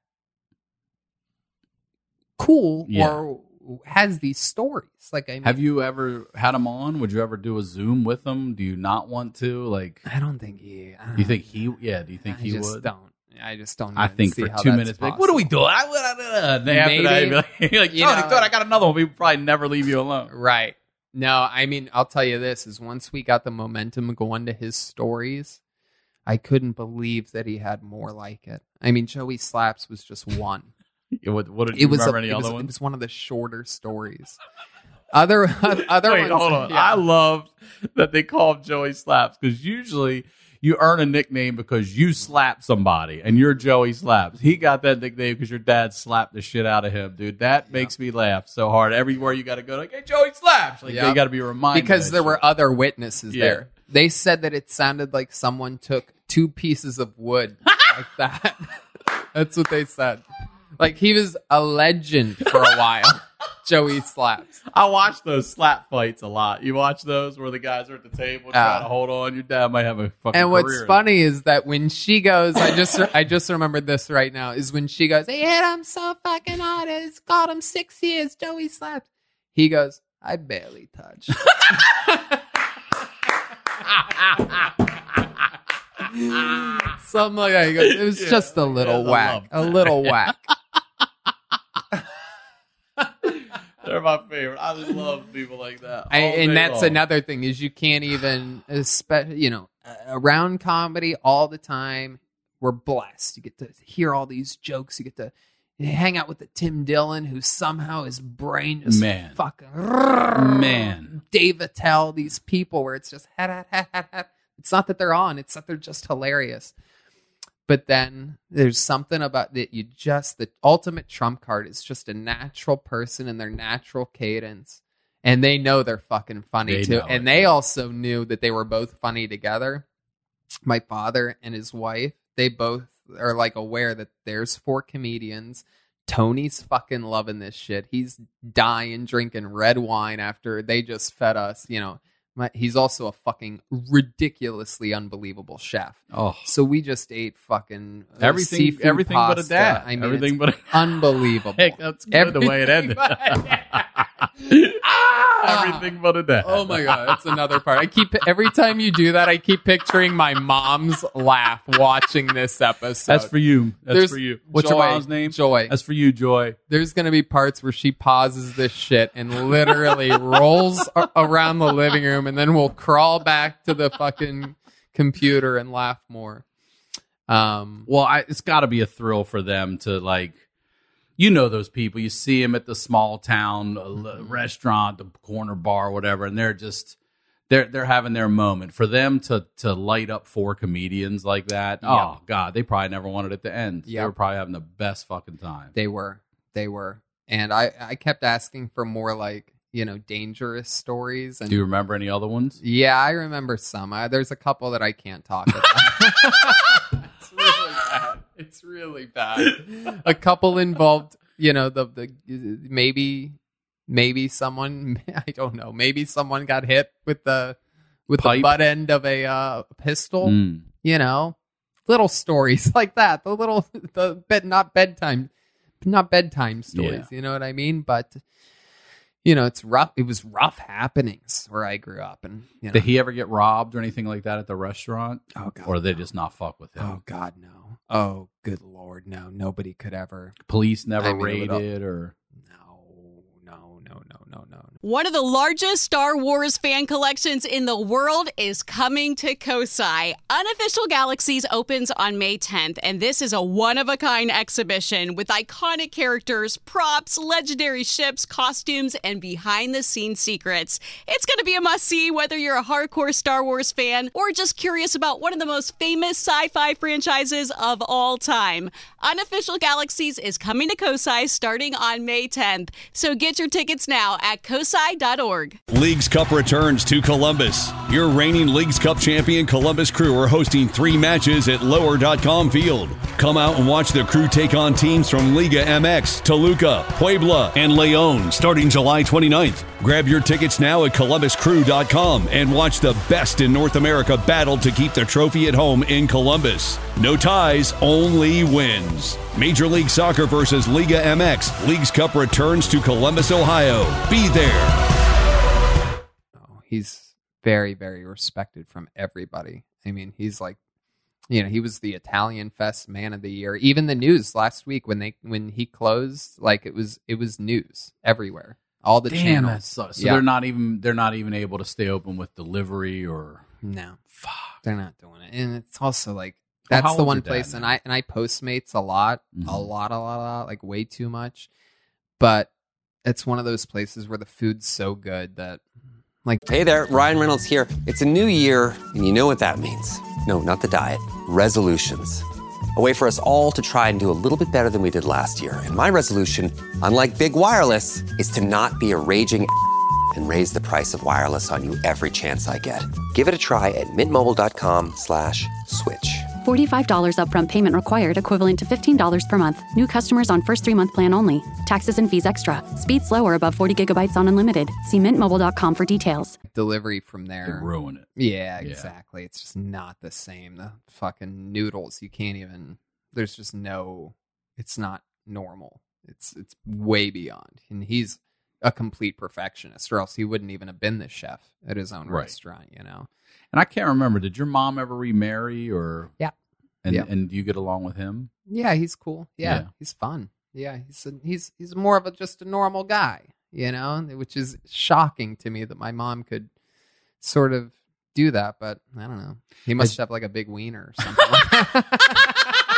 cool Yeah. or has these stories. Like, I mean, Have you ever had him on? Would you ever do a Zoom with him? Do you not want to? Like, I don't think he. I don't do you think he? Yeah, do you think I he just would? don't. I just don't. I think see for how two that's minutes, like, what are we doing? I, I, I, they after that, Maybe. you'd be like, you're like You Tony, know, Tony, I got another one. We probably never leave you alone. Right. No, I mean, I'll tell you this, is once we got the momentum going to his stories, I couldn't believe that he had more like it. I mean, Joey Slaps was just one. Yeah, what, what did It you was, remember a, any it, other was, it ones? was one of the shorter stories. Other other Wait, ones. hold on. yeah. I love that they call him Joey Slaps because usually you earn a nickname because you slap somebody and you're Joey Slaps. He got that nickname because your dad slapped the shit out of him, dude. That makes me laugh so hard. Everywhere you got to go, like, hey, Joey Slaps. Like, Yep. you got to be reminded. Because of that there shit. were other witnesses Yeah. there. They said that it sounded like someone took two pieces of wood like that. That's what they said. Like he was a legend for a while. Joey Slaps. I watch those slap fights a lot. You watch those where the guys are at the table trying Uh, to hold on. Your dad might have a fucking And what's career. funny is that when she goes, I just I just remembered this right now, is when she goes, he hit him so fucking hard, it's got him six years, Joey Slaps. He goes, I barely touched. Something like that. He goes, it was Yeah, just a little yeah, I whack. love A little whack. They're my favorite. I love people like that. I, all and day that's long. another thing is you can't even, espe- you know, uh, around comedy all the time. We're blessed. You get to hear all these jokes. You get to hang out with the Tim Dillon, who somehow his brain just Man. fucking Man. Dave Attell. These people where it's just hat hat hat hat hat. It's not that they're on. It's that they're just hilarious. But then there's something about that you just, the ultimate trump card is just a natural person and their natural cadence. And they know they're fucking funny They too. know And it. they also knew that they were both funny together. My father and his wife, they both are like aware that there's four comedians. Tony's fucking loving this shit. He's dying drinking red wine after they just fed us, you know. My, he's also a fucking ridiculously unbelievable chef. Oh, So we just ate fucking uh, everything, seafood everything but a pasta. dad. I mean, everything it's but a unbelievable. Heck, that's good the way it ended. Everything but a dad. Oh my god, that's another part. I keep every time you do that, I keep picturing my mom's laugh watching this episode. That's for you. That's There's for you. What's your Joy. mom's name? Joy. That's for you, Joy. There's gonna be parts where she pauses this shit and literally rolls a- around the living room, and then we'll crawl back to the fucking computer and laugh more. Um, Well, I, it's got to be a thrill for them to, like, you know, those people. You see them at the small town uh, l- restaurant, the corner bar, whatever, and they're just they're they're having their moment. For them to to light up four comedians like that, Yeah. oh god, they probably never wanted it to end. They Yep. were probably having the best fucking time. They were. They were. And I, I kept asking for more, like, you know, dangerous stories. And Do you remember any other ones? yeah, I remember some. I, there's a couple that I can't talk about. It's really bad. It's really bad. A couple involved, you know, the the maybe maybe someone I don't know. Maybe someone got hit with the with Pipe? the butt end of a uh, pistol. Mm. You know, little stories like that. The little the bed not bedtime, not bedtime stories. Yeah. You know what I mean? But you know, it's rough. It was rough happenings where I grew up, and you know, Did he ever get robbed or anything like that at the restaurant? oh god, Or they just not fuck with him? oh god, no. Oh good lord, no. Nobody could ever. Police never I mean, it would- raided or No, no, no, no, no, no. One of the largest Star Wars fan collections in the world is coming to Kosai. Unofficial Galaxies opens on May tenth, and this is a one-of-a-kind exhibition with iconic characters, props, legendary ships, costumes, and behind-the-scenes secrets. It's going to be a must-see whether you're a hardcore Star Wars fan or just curious about one of the most famous sci-fi franchises of all time. Unofficial Galaxies is coming to Kosai starting on May tenth, so get your tickets now at kosai dot org. Leagues Cup returns to Columbus. Your reigning Leagues Cup champion Columbus Crew are hosting three matches at lower dot com field. Come out and watch the Crew take on teams from Liga M X, Toluca, Puebla, and León starting July twenty-ninth. Grab your tickets now at columbus crew dot com and watch the best in North America battle to keep the trophy at home in Columbus. No ties, only wins. Major League Soccer versus Liga M X. Leagues Cup returns to Columbus, Ohio. Be there. No, he's very, very respected from everybody. I mean, he's like You know, he was the Italian Fest Man of the Year. Even the news last week when they when he closed, like it was it was news everywhere. All the Damn, that channels. sucks. So Yeah. they're not even they're not even able to stay open with delivery or No, fuck. they're not doing it. And it's also like Well, that's how the old's one your dad place, now? and I and I Postmates a lot, Mhm. a lot, a lot, a lot, like way too much. But it's one of those places where the food's so good that, like, Hey there, Ryan Reynolds here. It's a new year, and you know what that means. No, not the diet. Resolutions. A way for us all to try and do a little bit better than we did last year. And my resolution, unlike Big Wireless, is to not be a raging and raise the price of wireless on you every chance I get. Give it a try at mintmobile.com slash switch. forty-five dollars upfront payment required, equivalent to fifteen dollars per month. New customers on first three-month plan only. Taxes and fees extra. Speed slower above forty gigabytes on unlimited. See mint mobile dot com for details. delivery from They there. ruin it. Yeah, Yeah. exactly. It's just not the same. The fucking noodles, you can't even. There's just no. It's not normal. It's it's way beyond. And he's a complete perfectionist, or else he wouldn't even have been the chef at his own Right. restaurant. You know. And I can't remember. Did your mom ever remarry or? Yeah. And Yeah. and do you get along with him? Yeah, he's cool. Yeah, Yeah. he's fun. Yeah, he's a, he's he's more of a just a normal guy. You know, which is shocking to me that my mom could sort of do that. But I don't know. He must Has- have like a big wiener or something. like that.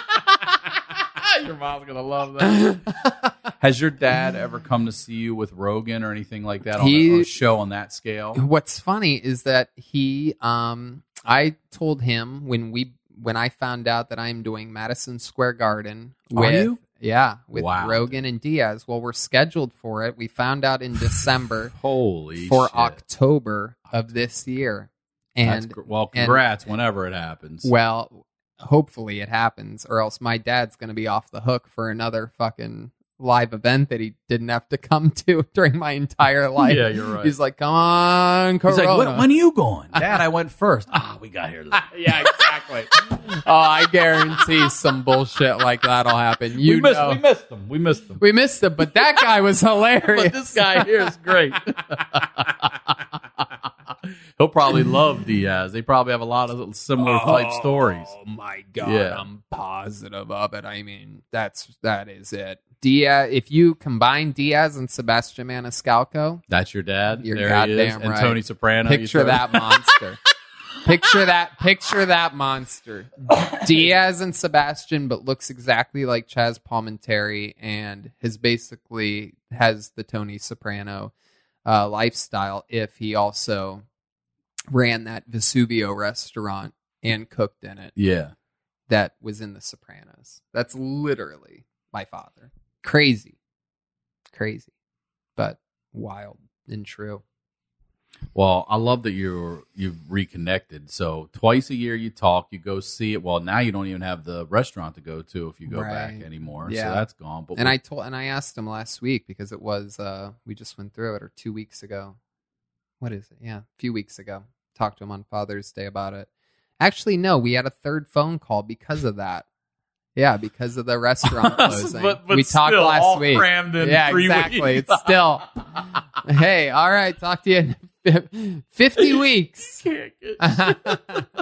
Your mom's gonna love that. Has your dad ever come to see you with Rogan or anything like that on He- a, a show on that scale? What's funny is that he, um, I told him when we when I found out that I'm doing Madison Square Garden Are with you? yeah with Wow. Rogan and Diaz. Well, we're scheduled for it. We found out in December Holy for shit. October of this year, That's and gr- well, and- congrats whenever it happens. well, hopefully it happens, or else my dad's going to be off the hook for another fucking live event that he didn't have to come to during my entire life. Yeah, you're right. He's like, come on, Corona. He's like, when, when are you going? Dad, I went first. Ah, we got here late. Yeah, exactly. Oh, I guarantee some bullshit like that'll happen. You we missed, know, we missed them. We missed them. we missed him, but that guy was hilarious. But this guy here is great. He'll probably love Diaz. They probably have a lot of similar type stories. Oh my god, Yeah. I'm positive of it. I mean, that's that is it. Diaz, if you combine Diaz and Sebastian Maniscalco, That's your dad. You're there he is. goddamn And right. Tony Soprano. you picture said? that monster. Picture that. Picture that monster. Diaz and Sebastian, but looks exactly like Chaz Palminteri, and has basically has the Tony Soprano uh, lifestyle. If he also ran that Vesuvio restaurant and cooked in it, Yeah. that was in The Sopranos. That's literally my father. Crazy, crazy, but wild and true. Well, I love that you're you've reconnected. So twice a year you talk, you go see it. Well, now you don't even have the restaurant to go to if you go back Right. anymore. Yeah. So that's gone. But And we- I told, and I asked him last week because it was uh, we just went through it, or two weeks ago. What is it? Yeah, a few weeks ago. Talked to him on Father's Day about it. Actually, no, we had a third phone call because of that. Yeah, because of the restaurant closing. But- but we talked still, last all week. crammed in yeah, three exactly. weeks. It's still. Hey, all right. Talk to you in fifty weeks. But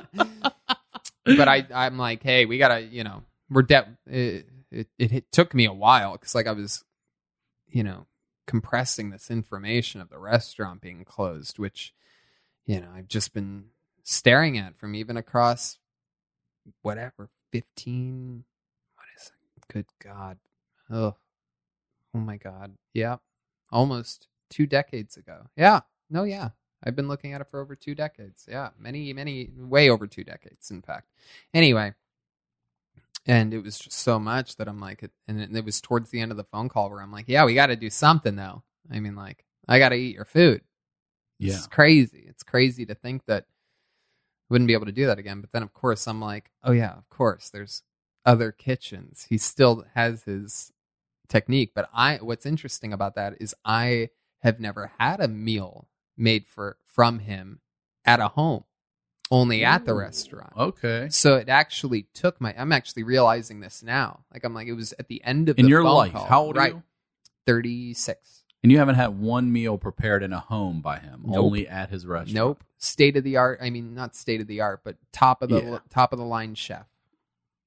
I, I'm like, hey, we gotta, you know, we're de- it, it, it took me a while because, like, I was, you know, compressing this information of the restaurant being closed, which, you know, I've just been staring at from even across whatever fifteen. What is it? Good God. Oh, oh my God. Yeah, almost two decades ago. Yeah. No, yeah. I've been looking at it for over two decades. Yeah, many, many, way over two decades, in fact. Anyway, and it was just so much that I'm like, and it, it was towards the end of the phone call where I'm like, yeah, we got to do something, though. I mean, like, I got to eat your food. yeah. It's crazy. It's crazy to think that I wouldn't be able to do that again. But then, of course, I'm like, oh, yeah, of course, there's other kitchens. He still has his technique. But I, what's interesting about that is I have never had a meal made for from him at a home, only at the restaurant. Okay. So it actually took my. I'm actually realizing this now. Like I'm like it was at the end of In the your phone life, call. how old are right, you? thirty-six. And you haven't had one meal prepared in a home by him, Nope. only at his restaurant. Nope. State of the art. I mean, not state of the art, but top of the Yeah. top of the line chef.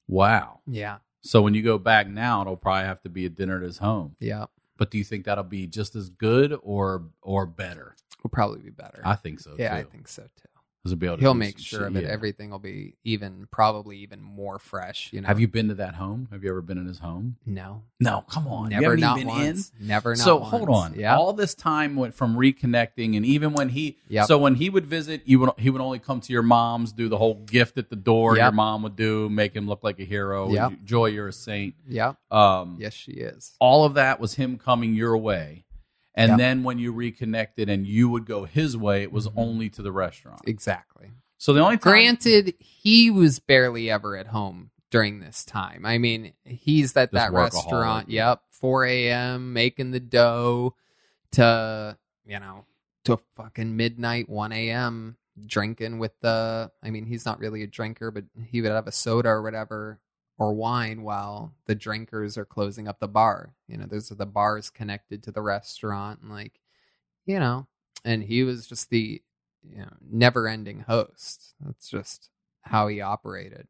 Wow. Yeah. So when you go back now, it'll probably have to be a dinner at his home. Yeah. But do you think that'll be just as good or or better? Will probably be better. I think so, yeah, too. I think so, too. He'll, be able to He'll do make some sure shit, that yeah. everything will be even, probably even more fresh. You know. Have you been to that home? Have you ever been in his home? No. No, come on. Never, you haven't not even been once. in? Never, not So once. hold on. Yeah. All this time went from reconnecting, and even when he, Yep. so when he would visit, you would he would only come to your mom's, do the whole gift at the door. Yep. Your mom would do, make him look like a hero. Yep. Joy, you're a saint. Yeah. Um, Yes, she is. all of that was him coming your way. And Yep. then when you reconnected and you would go his way, it was Mm-hmm. only to the restaurant. Exactly. So the only time, Granted, he was barely ever at home during this time. I mean, he's at Just that workaholic. restaurant, yep, four a.m., making the dough to, you know, to fucking midnight, one a.m., drinking with the, I mean, he's not really a drinker, but he would have a soda or whatever, or wine while the drinkers are closing up the bar. You know, those are the bars connected to the restaurant, and like, you know, and he was just the, you know, never-ending host. That's just how he operated.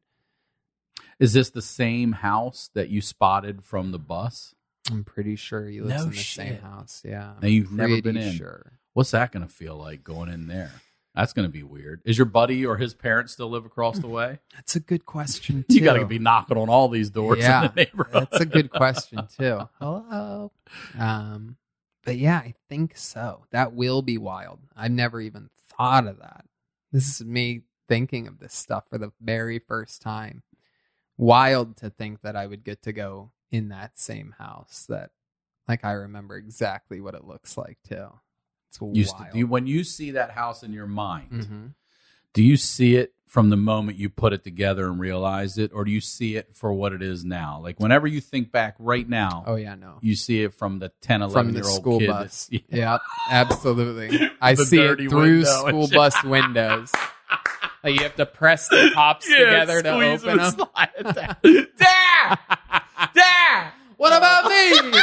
is this the same house that you spotted from the bus? I'm pretty sure he lives No in the shit. same house. Yeah. Now, you've I'm never been pretty in. Sure. What's that going to feel like going in there? That's going to be weird. Is your buddy or his parents still live across the way? That's a good question too. You got to be knocking on all these doors yeah, in the neighborhood. That's a good question too. Hello. Um, but yeah, I think so. That will be wild. I've never even thought of that. This is me thinking of this stuff for the very first time. Wild to think that I would get to go in that same house. That, like, I remember exactly what it looks like too. It's wild. You st- do you, when you see that house in your mind, Mm-hmm. do you see it from the moment you put it together and realized it, or do you see it for what it is now? Like, whenever you think back right now, Oh yeah, no. you see it from the ten, From eleven the year old school kid. bus. that's- Yeah, absolutely. I The see it dirty through window and school shit. bus windows. Like, you have to press the tops together to squeeze open and them. slide it down. Dad! Dad! What about me?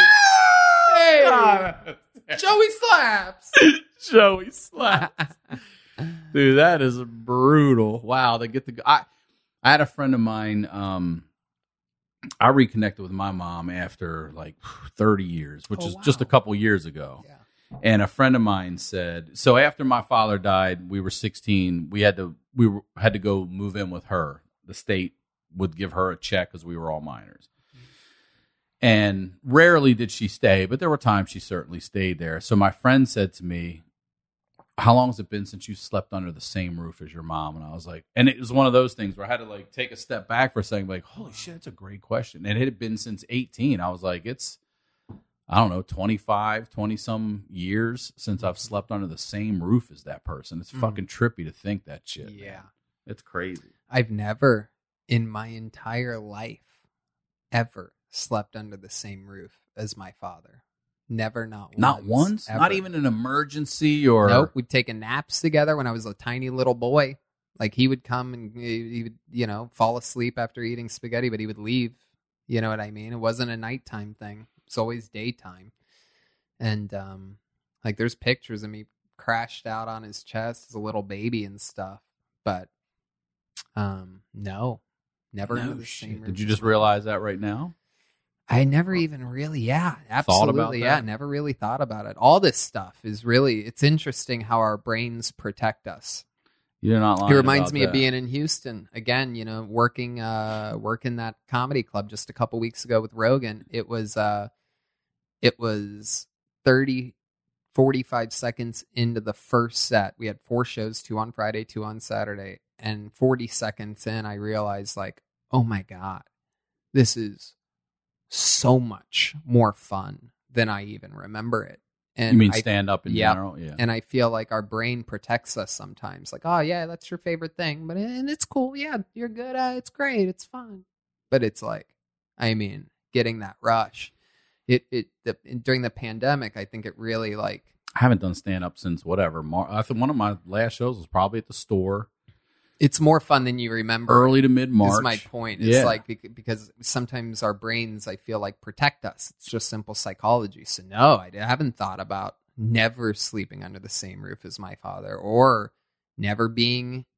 Hey! Joey slaps! Joey slaps. Dude, that is brutal. Wow, they get the. I, I had a friend of mine. Um, I reconnected with my mom after like thirty years, which Oh, is wow. just a couple years ago. Yeah. And a friend of mine said, so after my father died, we were sixteen. We had to we were, had to go move in with her. The state would give her a check because we were all minors. And rarely did she stay, but there were times she certainly stayed there. So my friend said to me, how long has it been since you slept under the same roof as your mom? And I was like, and it was one of those things where I had to like take a step back for a second, like, holy shit, that's a great question. And it had been since eighteen. I was like, it's, I don't know, twenty-five, twenty some years since I've slept under the same roof as that person. It's Mm. fucking trippy to think that shit. Yeah. man. It's crazy. I've never in my entire life ever slept under the same roof as my father. Never, not once. Not once? ever. Not even an emergency or. Nope. We'd taken naps together when I was a tiny little boy. Like, he would come and he he would, you know, fall asleep after eating spaghetti, but he would leave. You know what I mean? It wasn't a nighttime thing. It's always daytime. And, um, like, there's pictures of me crashed out on his chest as a little baby and stuff. But, um, no. Never under No the shit. same roof Did you as just my- realize that right now? I never even really, yeah, Thought absolutely, about yeah, that? never really thought about it. All this stuff is really, it's interesting how our brains protect us. You're not lying. It reminds about me that. of being in Houston again. You know, working, uh, working that comedy club just a couple weeks ago with Rogan. It was, uh, it was thirty, forty-five seconds into the first set. We had four shows, two on Friday, two on Saturday, and forty seconds in, I realized, like, oh my God, this is so much more fun than I even remember it. And You mean I, stand up in yeah. general? Yeah. and I feel like our brain protects us sometimes. Like, oh yeah, that's your favorite thing, but and it's cool. Yeah, you're good at it. It's great. It's fun. But it's like, I mean, getting that rush. It it the, during the pandemic, I think it really like. I haven't done stand up since whatever. Mar- I think one of my last shows was probably at the store, It's more fun than you remember. early to mid March. Is my point. It's Yeah. like bec- because sometimes our brains, I feel like, protect us. It's just simple psychology. So no, I haven't thought about never sleeping under the same roof as my father, or never being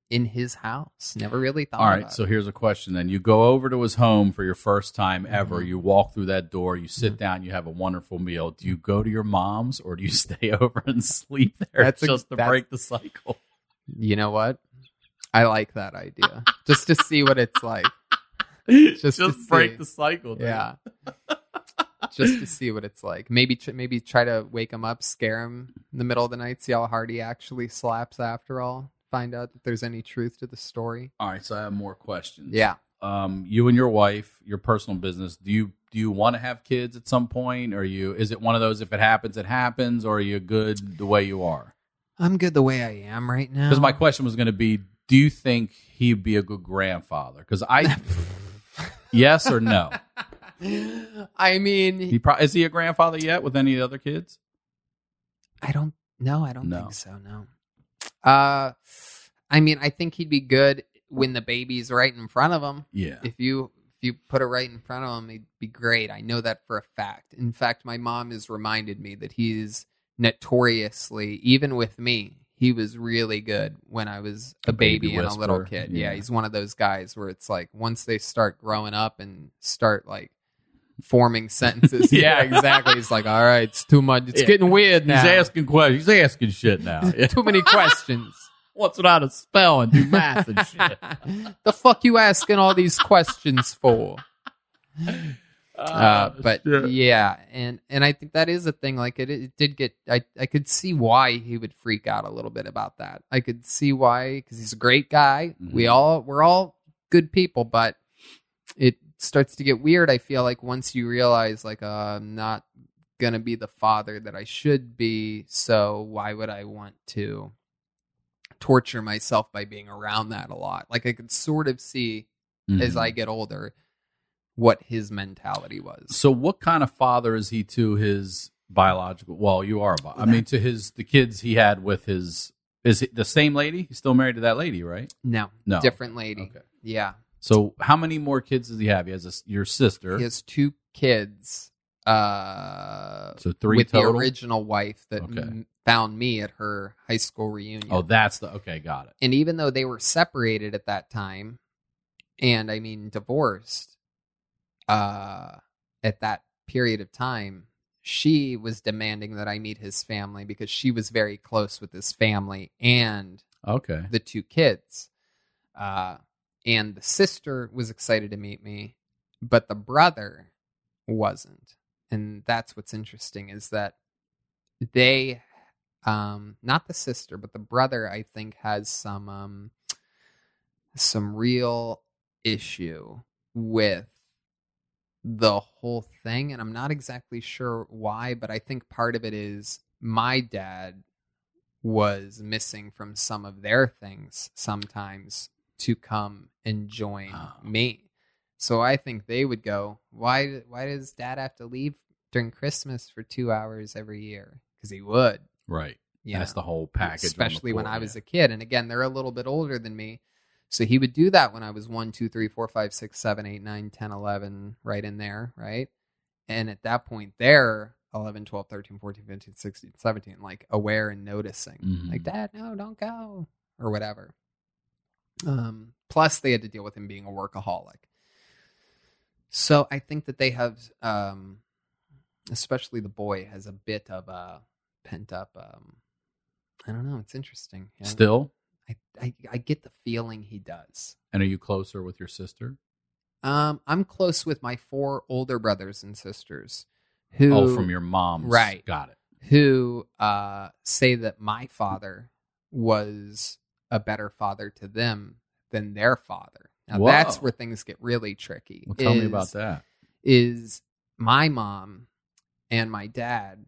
in his house. Never really thought All right, about so it. here's a question then. You go over to his home for your first time ever. Mhm. You walk through that door. You sit Mhm. down. You have a wonderful meal. Do you go to your mom's or do you stay over and sleep there That's a- just to that's- break the cycle? You know what? I like that idea. Just to see what it's like. Just, to break see. the cycle. Dude. Yeah. Just to see what it's like. Maybe tr- maybe try to wake him up, scare him in the middle of the night, see how hard he actually slaps after all. Find out if there's any truth to the story. All right, so I have more questions. Yeah. Um, you and your wife, your personal business. Do you do you want to have kids at some point? Or you is it one of those if it happens, it happens, or are you good the way you are? I'm good the way I am right now. Because my question was going to be, do you think he'd be a good grandfather? Because I, yes or no? I mean, He pro- is he a grandfather yet with any other kids? I don't know. I don't No. think so. No. Uh, I mean, I think he'd be good when the baby's right in front of him. Yeah. If you if you put it right in front of him, he'd be great. I know that for a fact. In fact, my mom has reminded me that he's notoriously, even with me, he was really good when I was a, A baby baby, and a little whisperer. kid. Yeah. Yeah. He's one of those guys where it's like once they start growing up and start like forming sentences. yeah, Yeah. exactly. He's like, all right, it's too much. It's Yeah. getting weird now. He's asking questions. He's asking shit now. Too many questions. What's without a spell and do math and shit. The fuck you asking all these questions for? Uh, but shit. yeah, and and I think that is a thing. Like it, it did get. I I could see why he would freak out a little bit about that. I could see why because he's a great guy. Mhm. We all we're all good people, but it starts to get weird. I feel like once you realize like uh, I'm not gonna be the father that I should be, so why would I want to torture myself by being around that a lot? Like I could sort of see as Mhm. I get older what his mentality was. So, what kind of father is he to his biological? Well, you are. A bi- I mean, to his the kids he had with his is it the same lady? He's still married to that lady, right? No, No. different lady. Okay. Yeah, So, how many more kids does he have? He has a s your sister. he has two kids. Uh, So three with total? the original wife that Okay. m- found me at her high school reunion. Oh, that's the okay. Got it. And even though they were separated at that time, and I mean divorced, uh, at that period of time, she was demanding that I meet his family because she was very close with his family and Okay. the two kids. Uh, and the sister was excited to meet me, but the brother wasn't. And that's what's interesting is that they, um, not the sister, but the brother, I think, has some, um, some real issue with the whole thing. And I'm not exactly sure why, but I think part of it is my dad was missing from some of their things sometimes to come and join Oh. me. So I think they would go, why why does dad have to leave during Christmas for two hours every year? Because he would. Right. You That's know, the whole package. on the especially when floor, I was yeah. a kid. And again, they're a little bit older than me. So he would do that when I was one, two, three, four, five, six, seven, eight, nine, ten, eleven, right in there, right? And at that point, they're eleven, twelve, thirteen, fourteen, fifteen, sixteen, seventeen, like aware and noticing. Mhm. Like, Dad, no, don't go, or whatever. Um, plus, they had to deal with him being a workaholic. So I think that they have, um, especially the boy, has a bit of a pent up. Um, I don't know. It's interesting. Yeah. Still. I, I I get the feeling he does. And are you closer with your sister? Um, I'm close with my four older brothers and sisters, who Oh, from your mom's. right. Got it. who uh, say that my father was a better father to them than their father. Now Whoa. that's where things get really tricky. Well, tell me is- about that. Is my mom and my dad?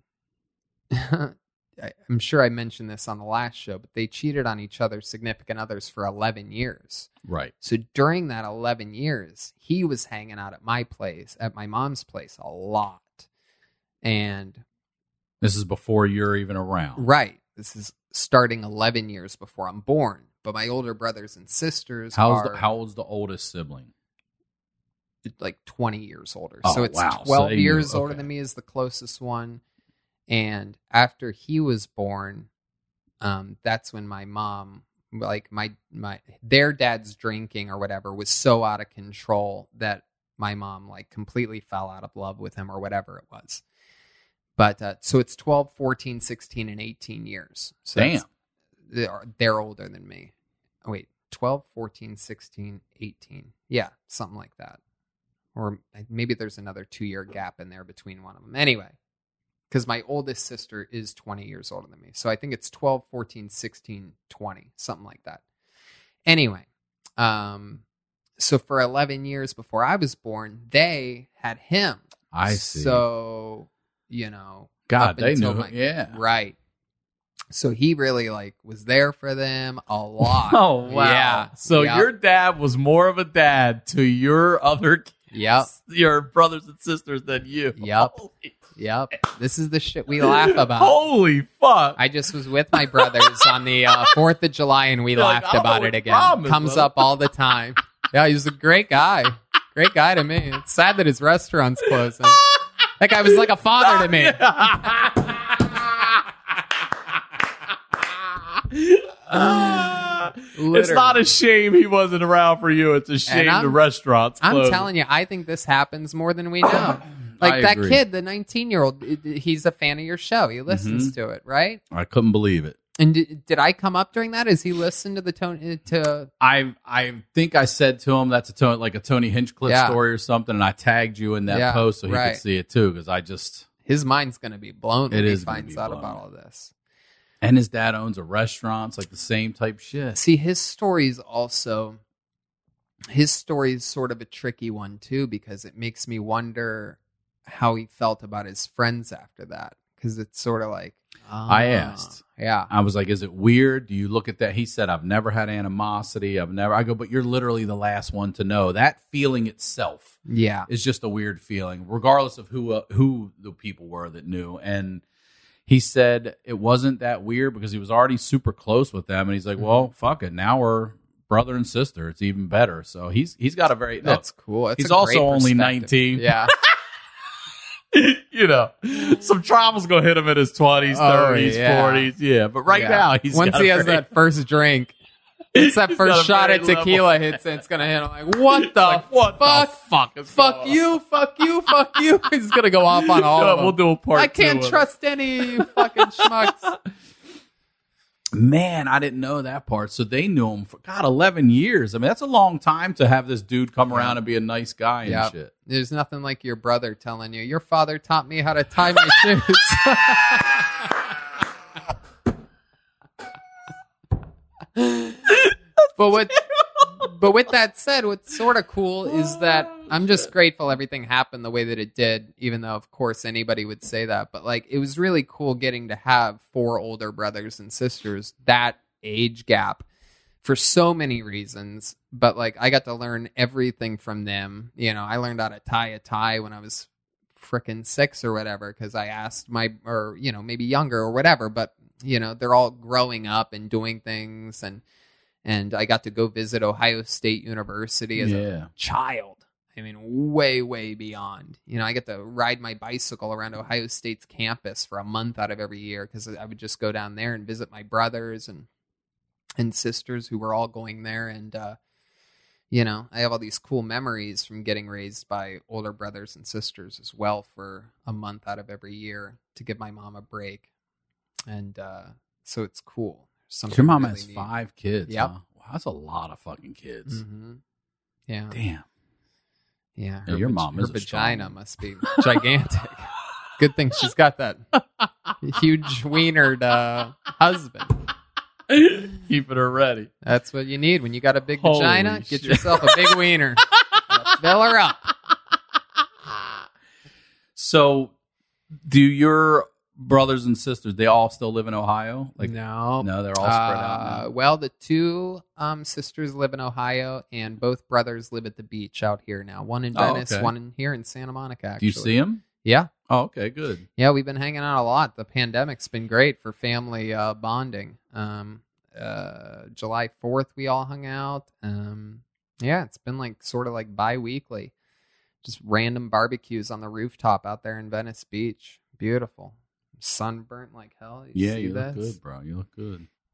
I- I'm sure I mentioned this on the last show, but they cheated on each other's significant others for eleven years. Right. So during that eleven years, he was hanging out at my place, at my mom's place a lot. And This is before you're even around. right, this is starting eleven years before I'm born. But my older brothers and sisters How's are the, how old's the oldest sibling? like twenty years older. Oh, so it's wow. So twelve they knew. years older Okay. than me is the closest one. And after he was born, um, that's when my mom like my my their dad's drinking or whatever was so out of control that my mom like completely fell out of love with him or whatever it was. But uh, so it's twelve, fourteen, sixteen, and eighteen years. So Damn. They're, they're older than me. Oh, wait, twelve, fourteen, sixteen, eighteen. Yeah, something like that. Or maybe there's another two-year gap in there between one of them. Anyway, because my oldest sister is twenty years older than me. So I think it's twelve, fourteen, sixteen, twenty, something like that. Anyway, um, so for eleven years before I was born, they had him. I see. So, you know. God, up they until knew my- him. Yeah. Right. So he really like was there for them a lot. Oh, wow. Yeah. So Yep. your dad was more of a dad to your other kids, Yep. your brothers and sisters than you. Yep. Holy, Yep. This is the shit we laugh about. holy fuck. I just was with my brothers on the uh, fourth of July and we You're like, laughed I don't know about what it the again. problem is, Comes brother. up all the time. Yeah, he was a great guy. Great guy to me. It's sad that his restaurant's closing. That guy was like a father to me. It's Literally. not a shame he wasn't around for you. It's a shame I'm- the restaurant's I'm closed. telling you, I think this happens more than we know. Like I that agree. kid, the nineteen-year-old, he's a fan of your show. He listens Mm-hmm. to it, right? I couldn't believe it. And did, did I come up during that? Has he listened to the Tony? To I I think I said to him that's a Tony, like a Tony Hinchcliffe Yeah. story or something, and I tagged you in that Yeah, post so he right. could see it too, because I just his mind's going to be blown when It he is gonna finds be out blown. about all this. and his dad owns a restaurant. It's like the same type shit. See, his story's also his story is sort of a tricky one too, because it makes me wonder how he felt about his friends after that. Because it's sort of like I ah, asked. yeah, I was like, is it weird? Do you look at that? He said, I've never had animosity. I've never. I go, but you're literally the last one to know. That feeling itself yeah, is just a weird feeling, regardless of who uh, who the people were that knew. And he said it wasn't that weird because he was already super close with them. And he's like, Mm-hmm. well, fuck it. Now we're brother and sister. It's even better. So he's he's got a very no, that's cool. That's he's a great also only perspective. nineteen. Yeah. You know, some trauma's gonna hit him in his twenties, Oh, thirties, yeah. forties. Yeah, but right Yeah. now he's once got he a has very- that first drink, it's that He's first got a shot very at tequila level- hits, and it's gonna hit him like, what the Like, what the fuck? fuck is fuck going on? you, fuck you, fuck you. He's gonna go off on all Yeah, of them. we'll do a part I can't two of trust any of you fucking schmucks. Man, I didn't know that part. So they knew him for God, eleven years. I mean, that's a long time to have this dude come around and be a nice guy and Yep. shit. There's nothing like your brother telling you, your father taught me how to tie my shoes. but what but with that said, what's sort of cool is that I'm just grateful everything happened the way that it did, even though of course anybody would say that. But like, it was really cool getting to have four older brothers and sisters, that age gap, for so many reasons. But like, I got to learn everything from them. You know, I learned how to tie a tie when I was frickin' six or whatever, because I asked my, or, you know, maybe younger or whatever. But, you know, they're all growing up and doing things. And, and I got to go visit Ohio State University as Yeah. a child. I mean, way, way beyond. You know, I get to ride my bicycle around Ohio State's campus for a month out of every year, because I would just go down there and visit my brothers and and sisters who were all going there. And, uh, you know, I have all these cool memories from getting raised by older brothers and sisters as well for a month out of every year to give my mom a break. And uh, so it's cool. Something Your mom really has neat. five kids. Yep. Huh? Wow, that's a lot of fucking kids. Mhm. Yeah. Damn. Yeah. Yeah, your vag- mom her is a strong vagina one. must be gigantic. Good thing she's got that huge wienered uh, husband. Keeping her ready. That's what you need when you got a big Holy vagina. Get shit. yourself a big wiener. Fill her up. So, do your brothers and sisters, they all still live in Ohio? Like, no, no, they're all spread out Uh, now. well, the two um, sisters live in Ohio, and both brothers live at the beach out here now. One in Oh, Venice, okay. one in here in Santa Monica. Do Actually, you see them? Yeah, Oh, okay, good. yeah. We've been hanging out a lot. The pandemic's been great for family uh, bonding. Um, uh, July fourth, we all hung out. Um, yeah, it's been like sort of like bi-weekly. Just random barbecues on the rooftop out there in Venice Beach. Beautiful. Sunburnt like hell. You Yeah, see you this? look good, bro. You look good.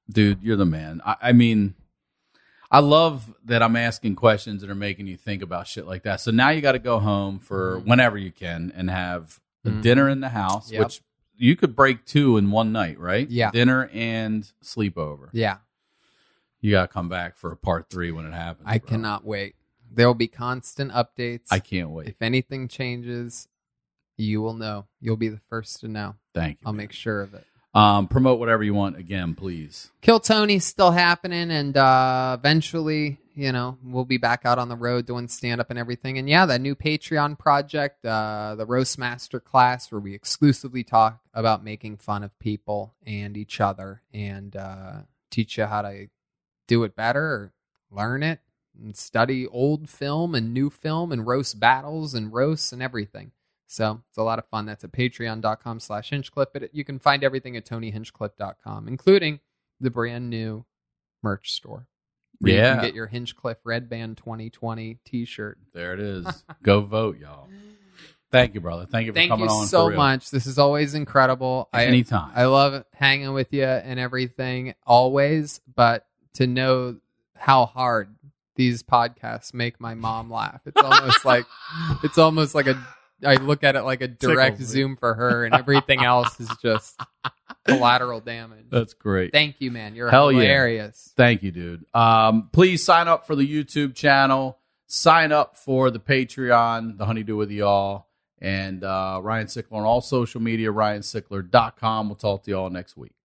Dude, you're the man. I, I mean, I love that I'm asking questions that are making you think about shit like that. So now you got to go home for mm-hmm. whenever you can and have a mm-hmm. dinner in the house, yep. which you could break two in one night, right? Yeah. Dinner and sleepover. Yeah. You got to come back for a part three when it happens. I bro. cannot wait. There will be constant updates. I can't wait. If anything changes, you will know. You'll be the first to know. Thank you. I'll man. make sure of it. Um, promote whatever you want again, please. Kill Tony's still happening, and uh, eventually, you know, we'll be back out on the road doing stand-up and everything. And yeah, that new Patreon project, uh, the Roast Master class, where we exclusively talk about making fun of people and each other and uh, teach you how to do it better or learn it and study old film and new film and roast battles and roasts and everything. So it's a lot of fun. That's at patreon.com slash Hinchcliffe. But you can find everything at tony hinchcliffe dot com, including the brand new merch store. Where yeah. You can get your Hinchcliffe Red Band twenty twenty t-shirt. There it is. Go vote, y'all. Thank you, brother. Thank you for Thank coming you on. so for real. much. This is always incredible. Anytime. I, I love hanging with you and everything always. But to know how hard these podcasts make my mom laugh, it's almost like it's almost like a I look at it like a direct Tickles zoom for her, and everything else is just collateral damage. That's great. Thank you, man. You're Hell hilarious. Yeah. Thank you, dude. Um, please sign up for the YouTube channel. Sign up for the Patreon, the Honeydew with y'all. And uh, Ryan Sickler on all social media, ryan sickler dot com. We'll talk to y'all next week.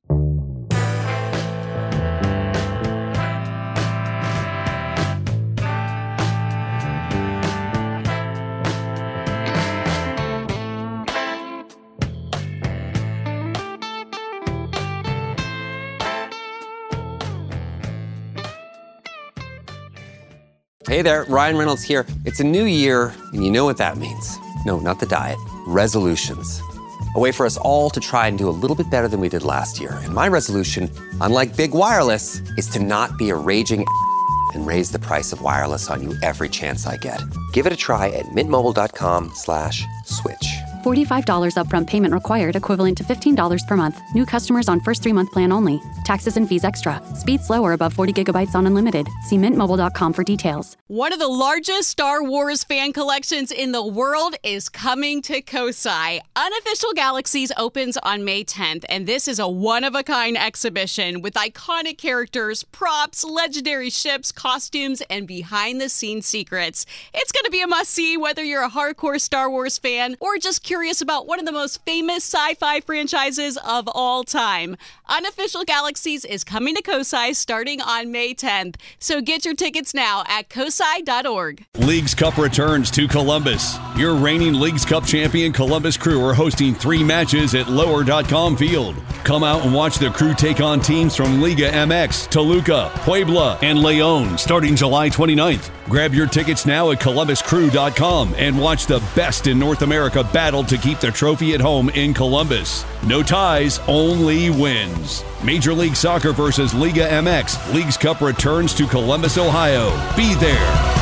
Hey there, Ryan Reynolds here. It's a new year, and you know what that means. No, not the diet. Resolutions. A way for us all to try and do a little bit better than we did last year. And my resolution, unlike Big Wireless, is to not be a raging and raise the price of wireless on you every chance I get. Give it a try at mintmobile.com slash switch. forty-five dollars upfront payment required, equivalent to fifteen dollars per month. New customers on first three-month plan only. Taxes and fees extra. Speed slower above forty gigabytes on unlimited. See mint mobile dot com for details. One of the largest Star Wars fan collections in the world is coming to Kosai. Unofficial Galaxies opens on May tenth, and this is a one-of-a-kind exhibition with iconic characters, props, legendary ships, costumes, and behind-the-scenes secrets. It's going to be a must-see whether you're a hardcore Star Wars fan or just curious about one of the most famous sci-fi franchises of all time. Unofficial Galaxies is coming to Kosai starting on May tenth, so get your tickets now at kosai dot org. Leagues Cup returns to Columbus. Your reigning Leagues Cup champion Columbus Crew are hosting three matches at lower dot com Field. Come out and watch the Crew take on teams from Liga M X, Toluca, Puebla, and Leon starting July twenty-ninth. Grab your tickets now at columbus crew dot com and watch the best in North America battle to keep the trophy at home in Columbus. No ties, only wins. Major League Soccer versus Liga M X. Leagues Cup returns to Columbus, Ohio. Be there.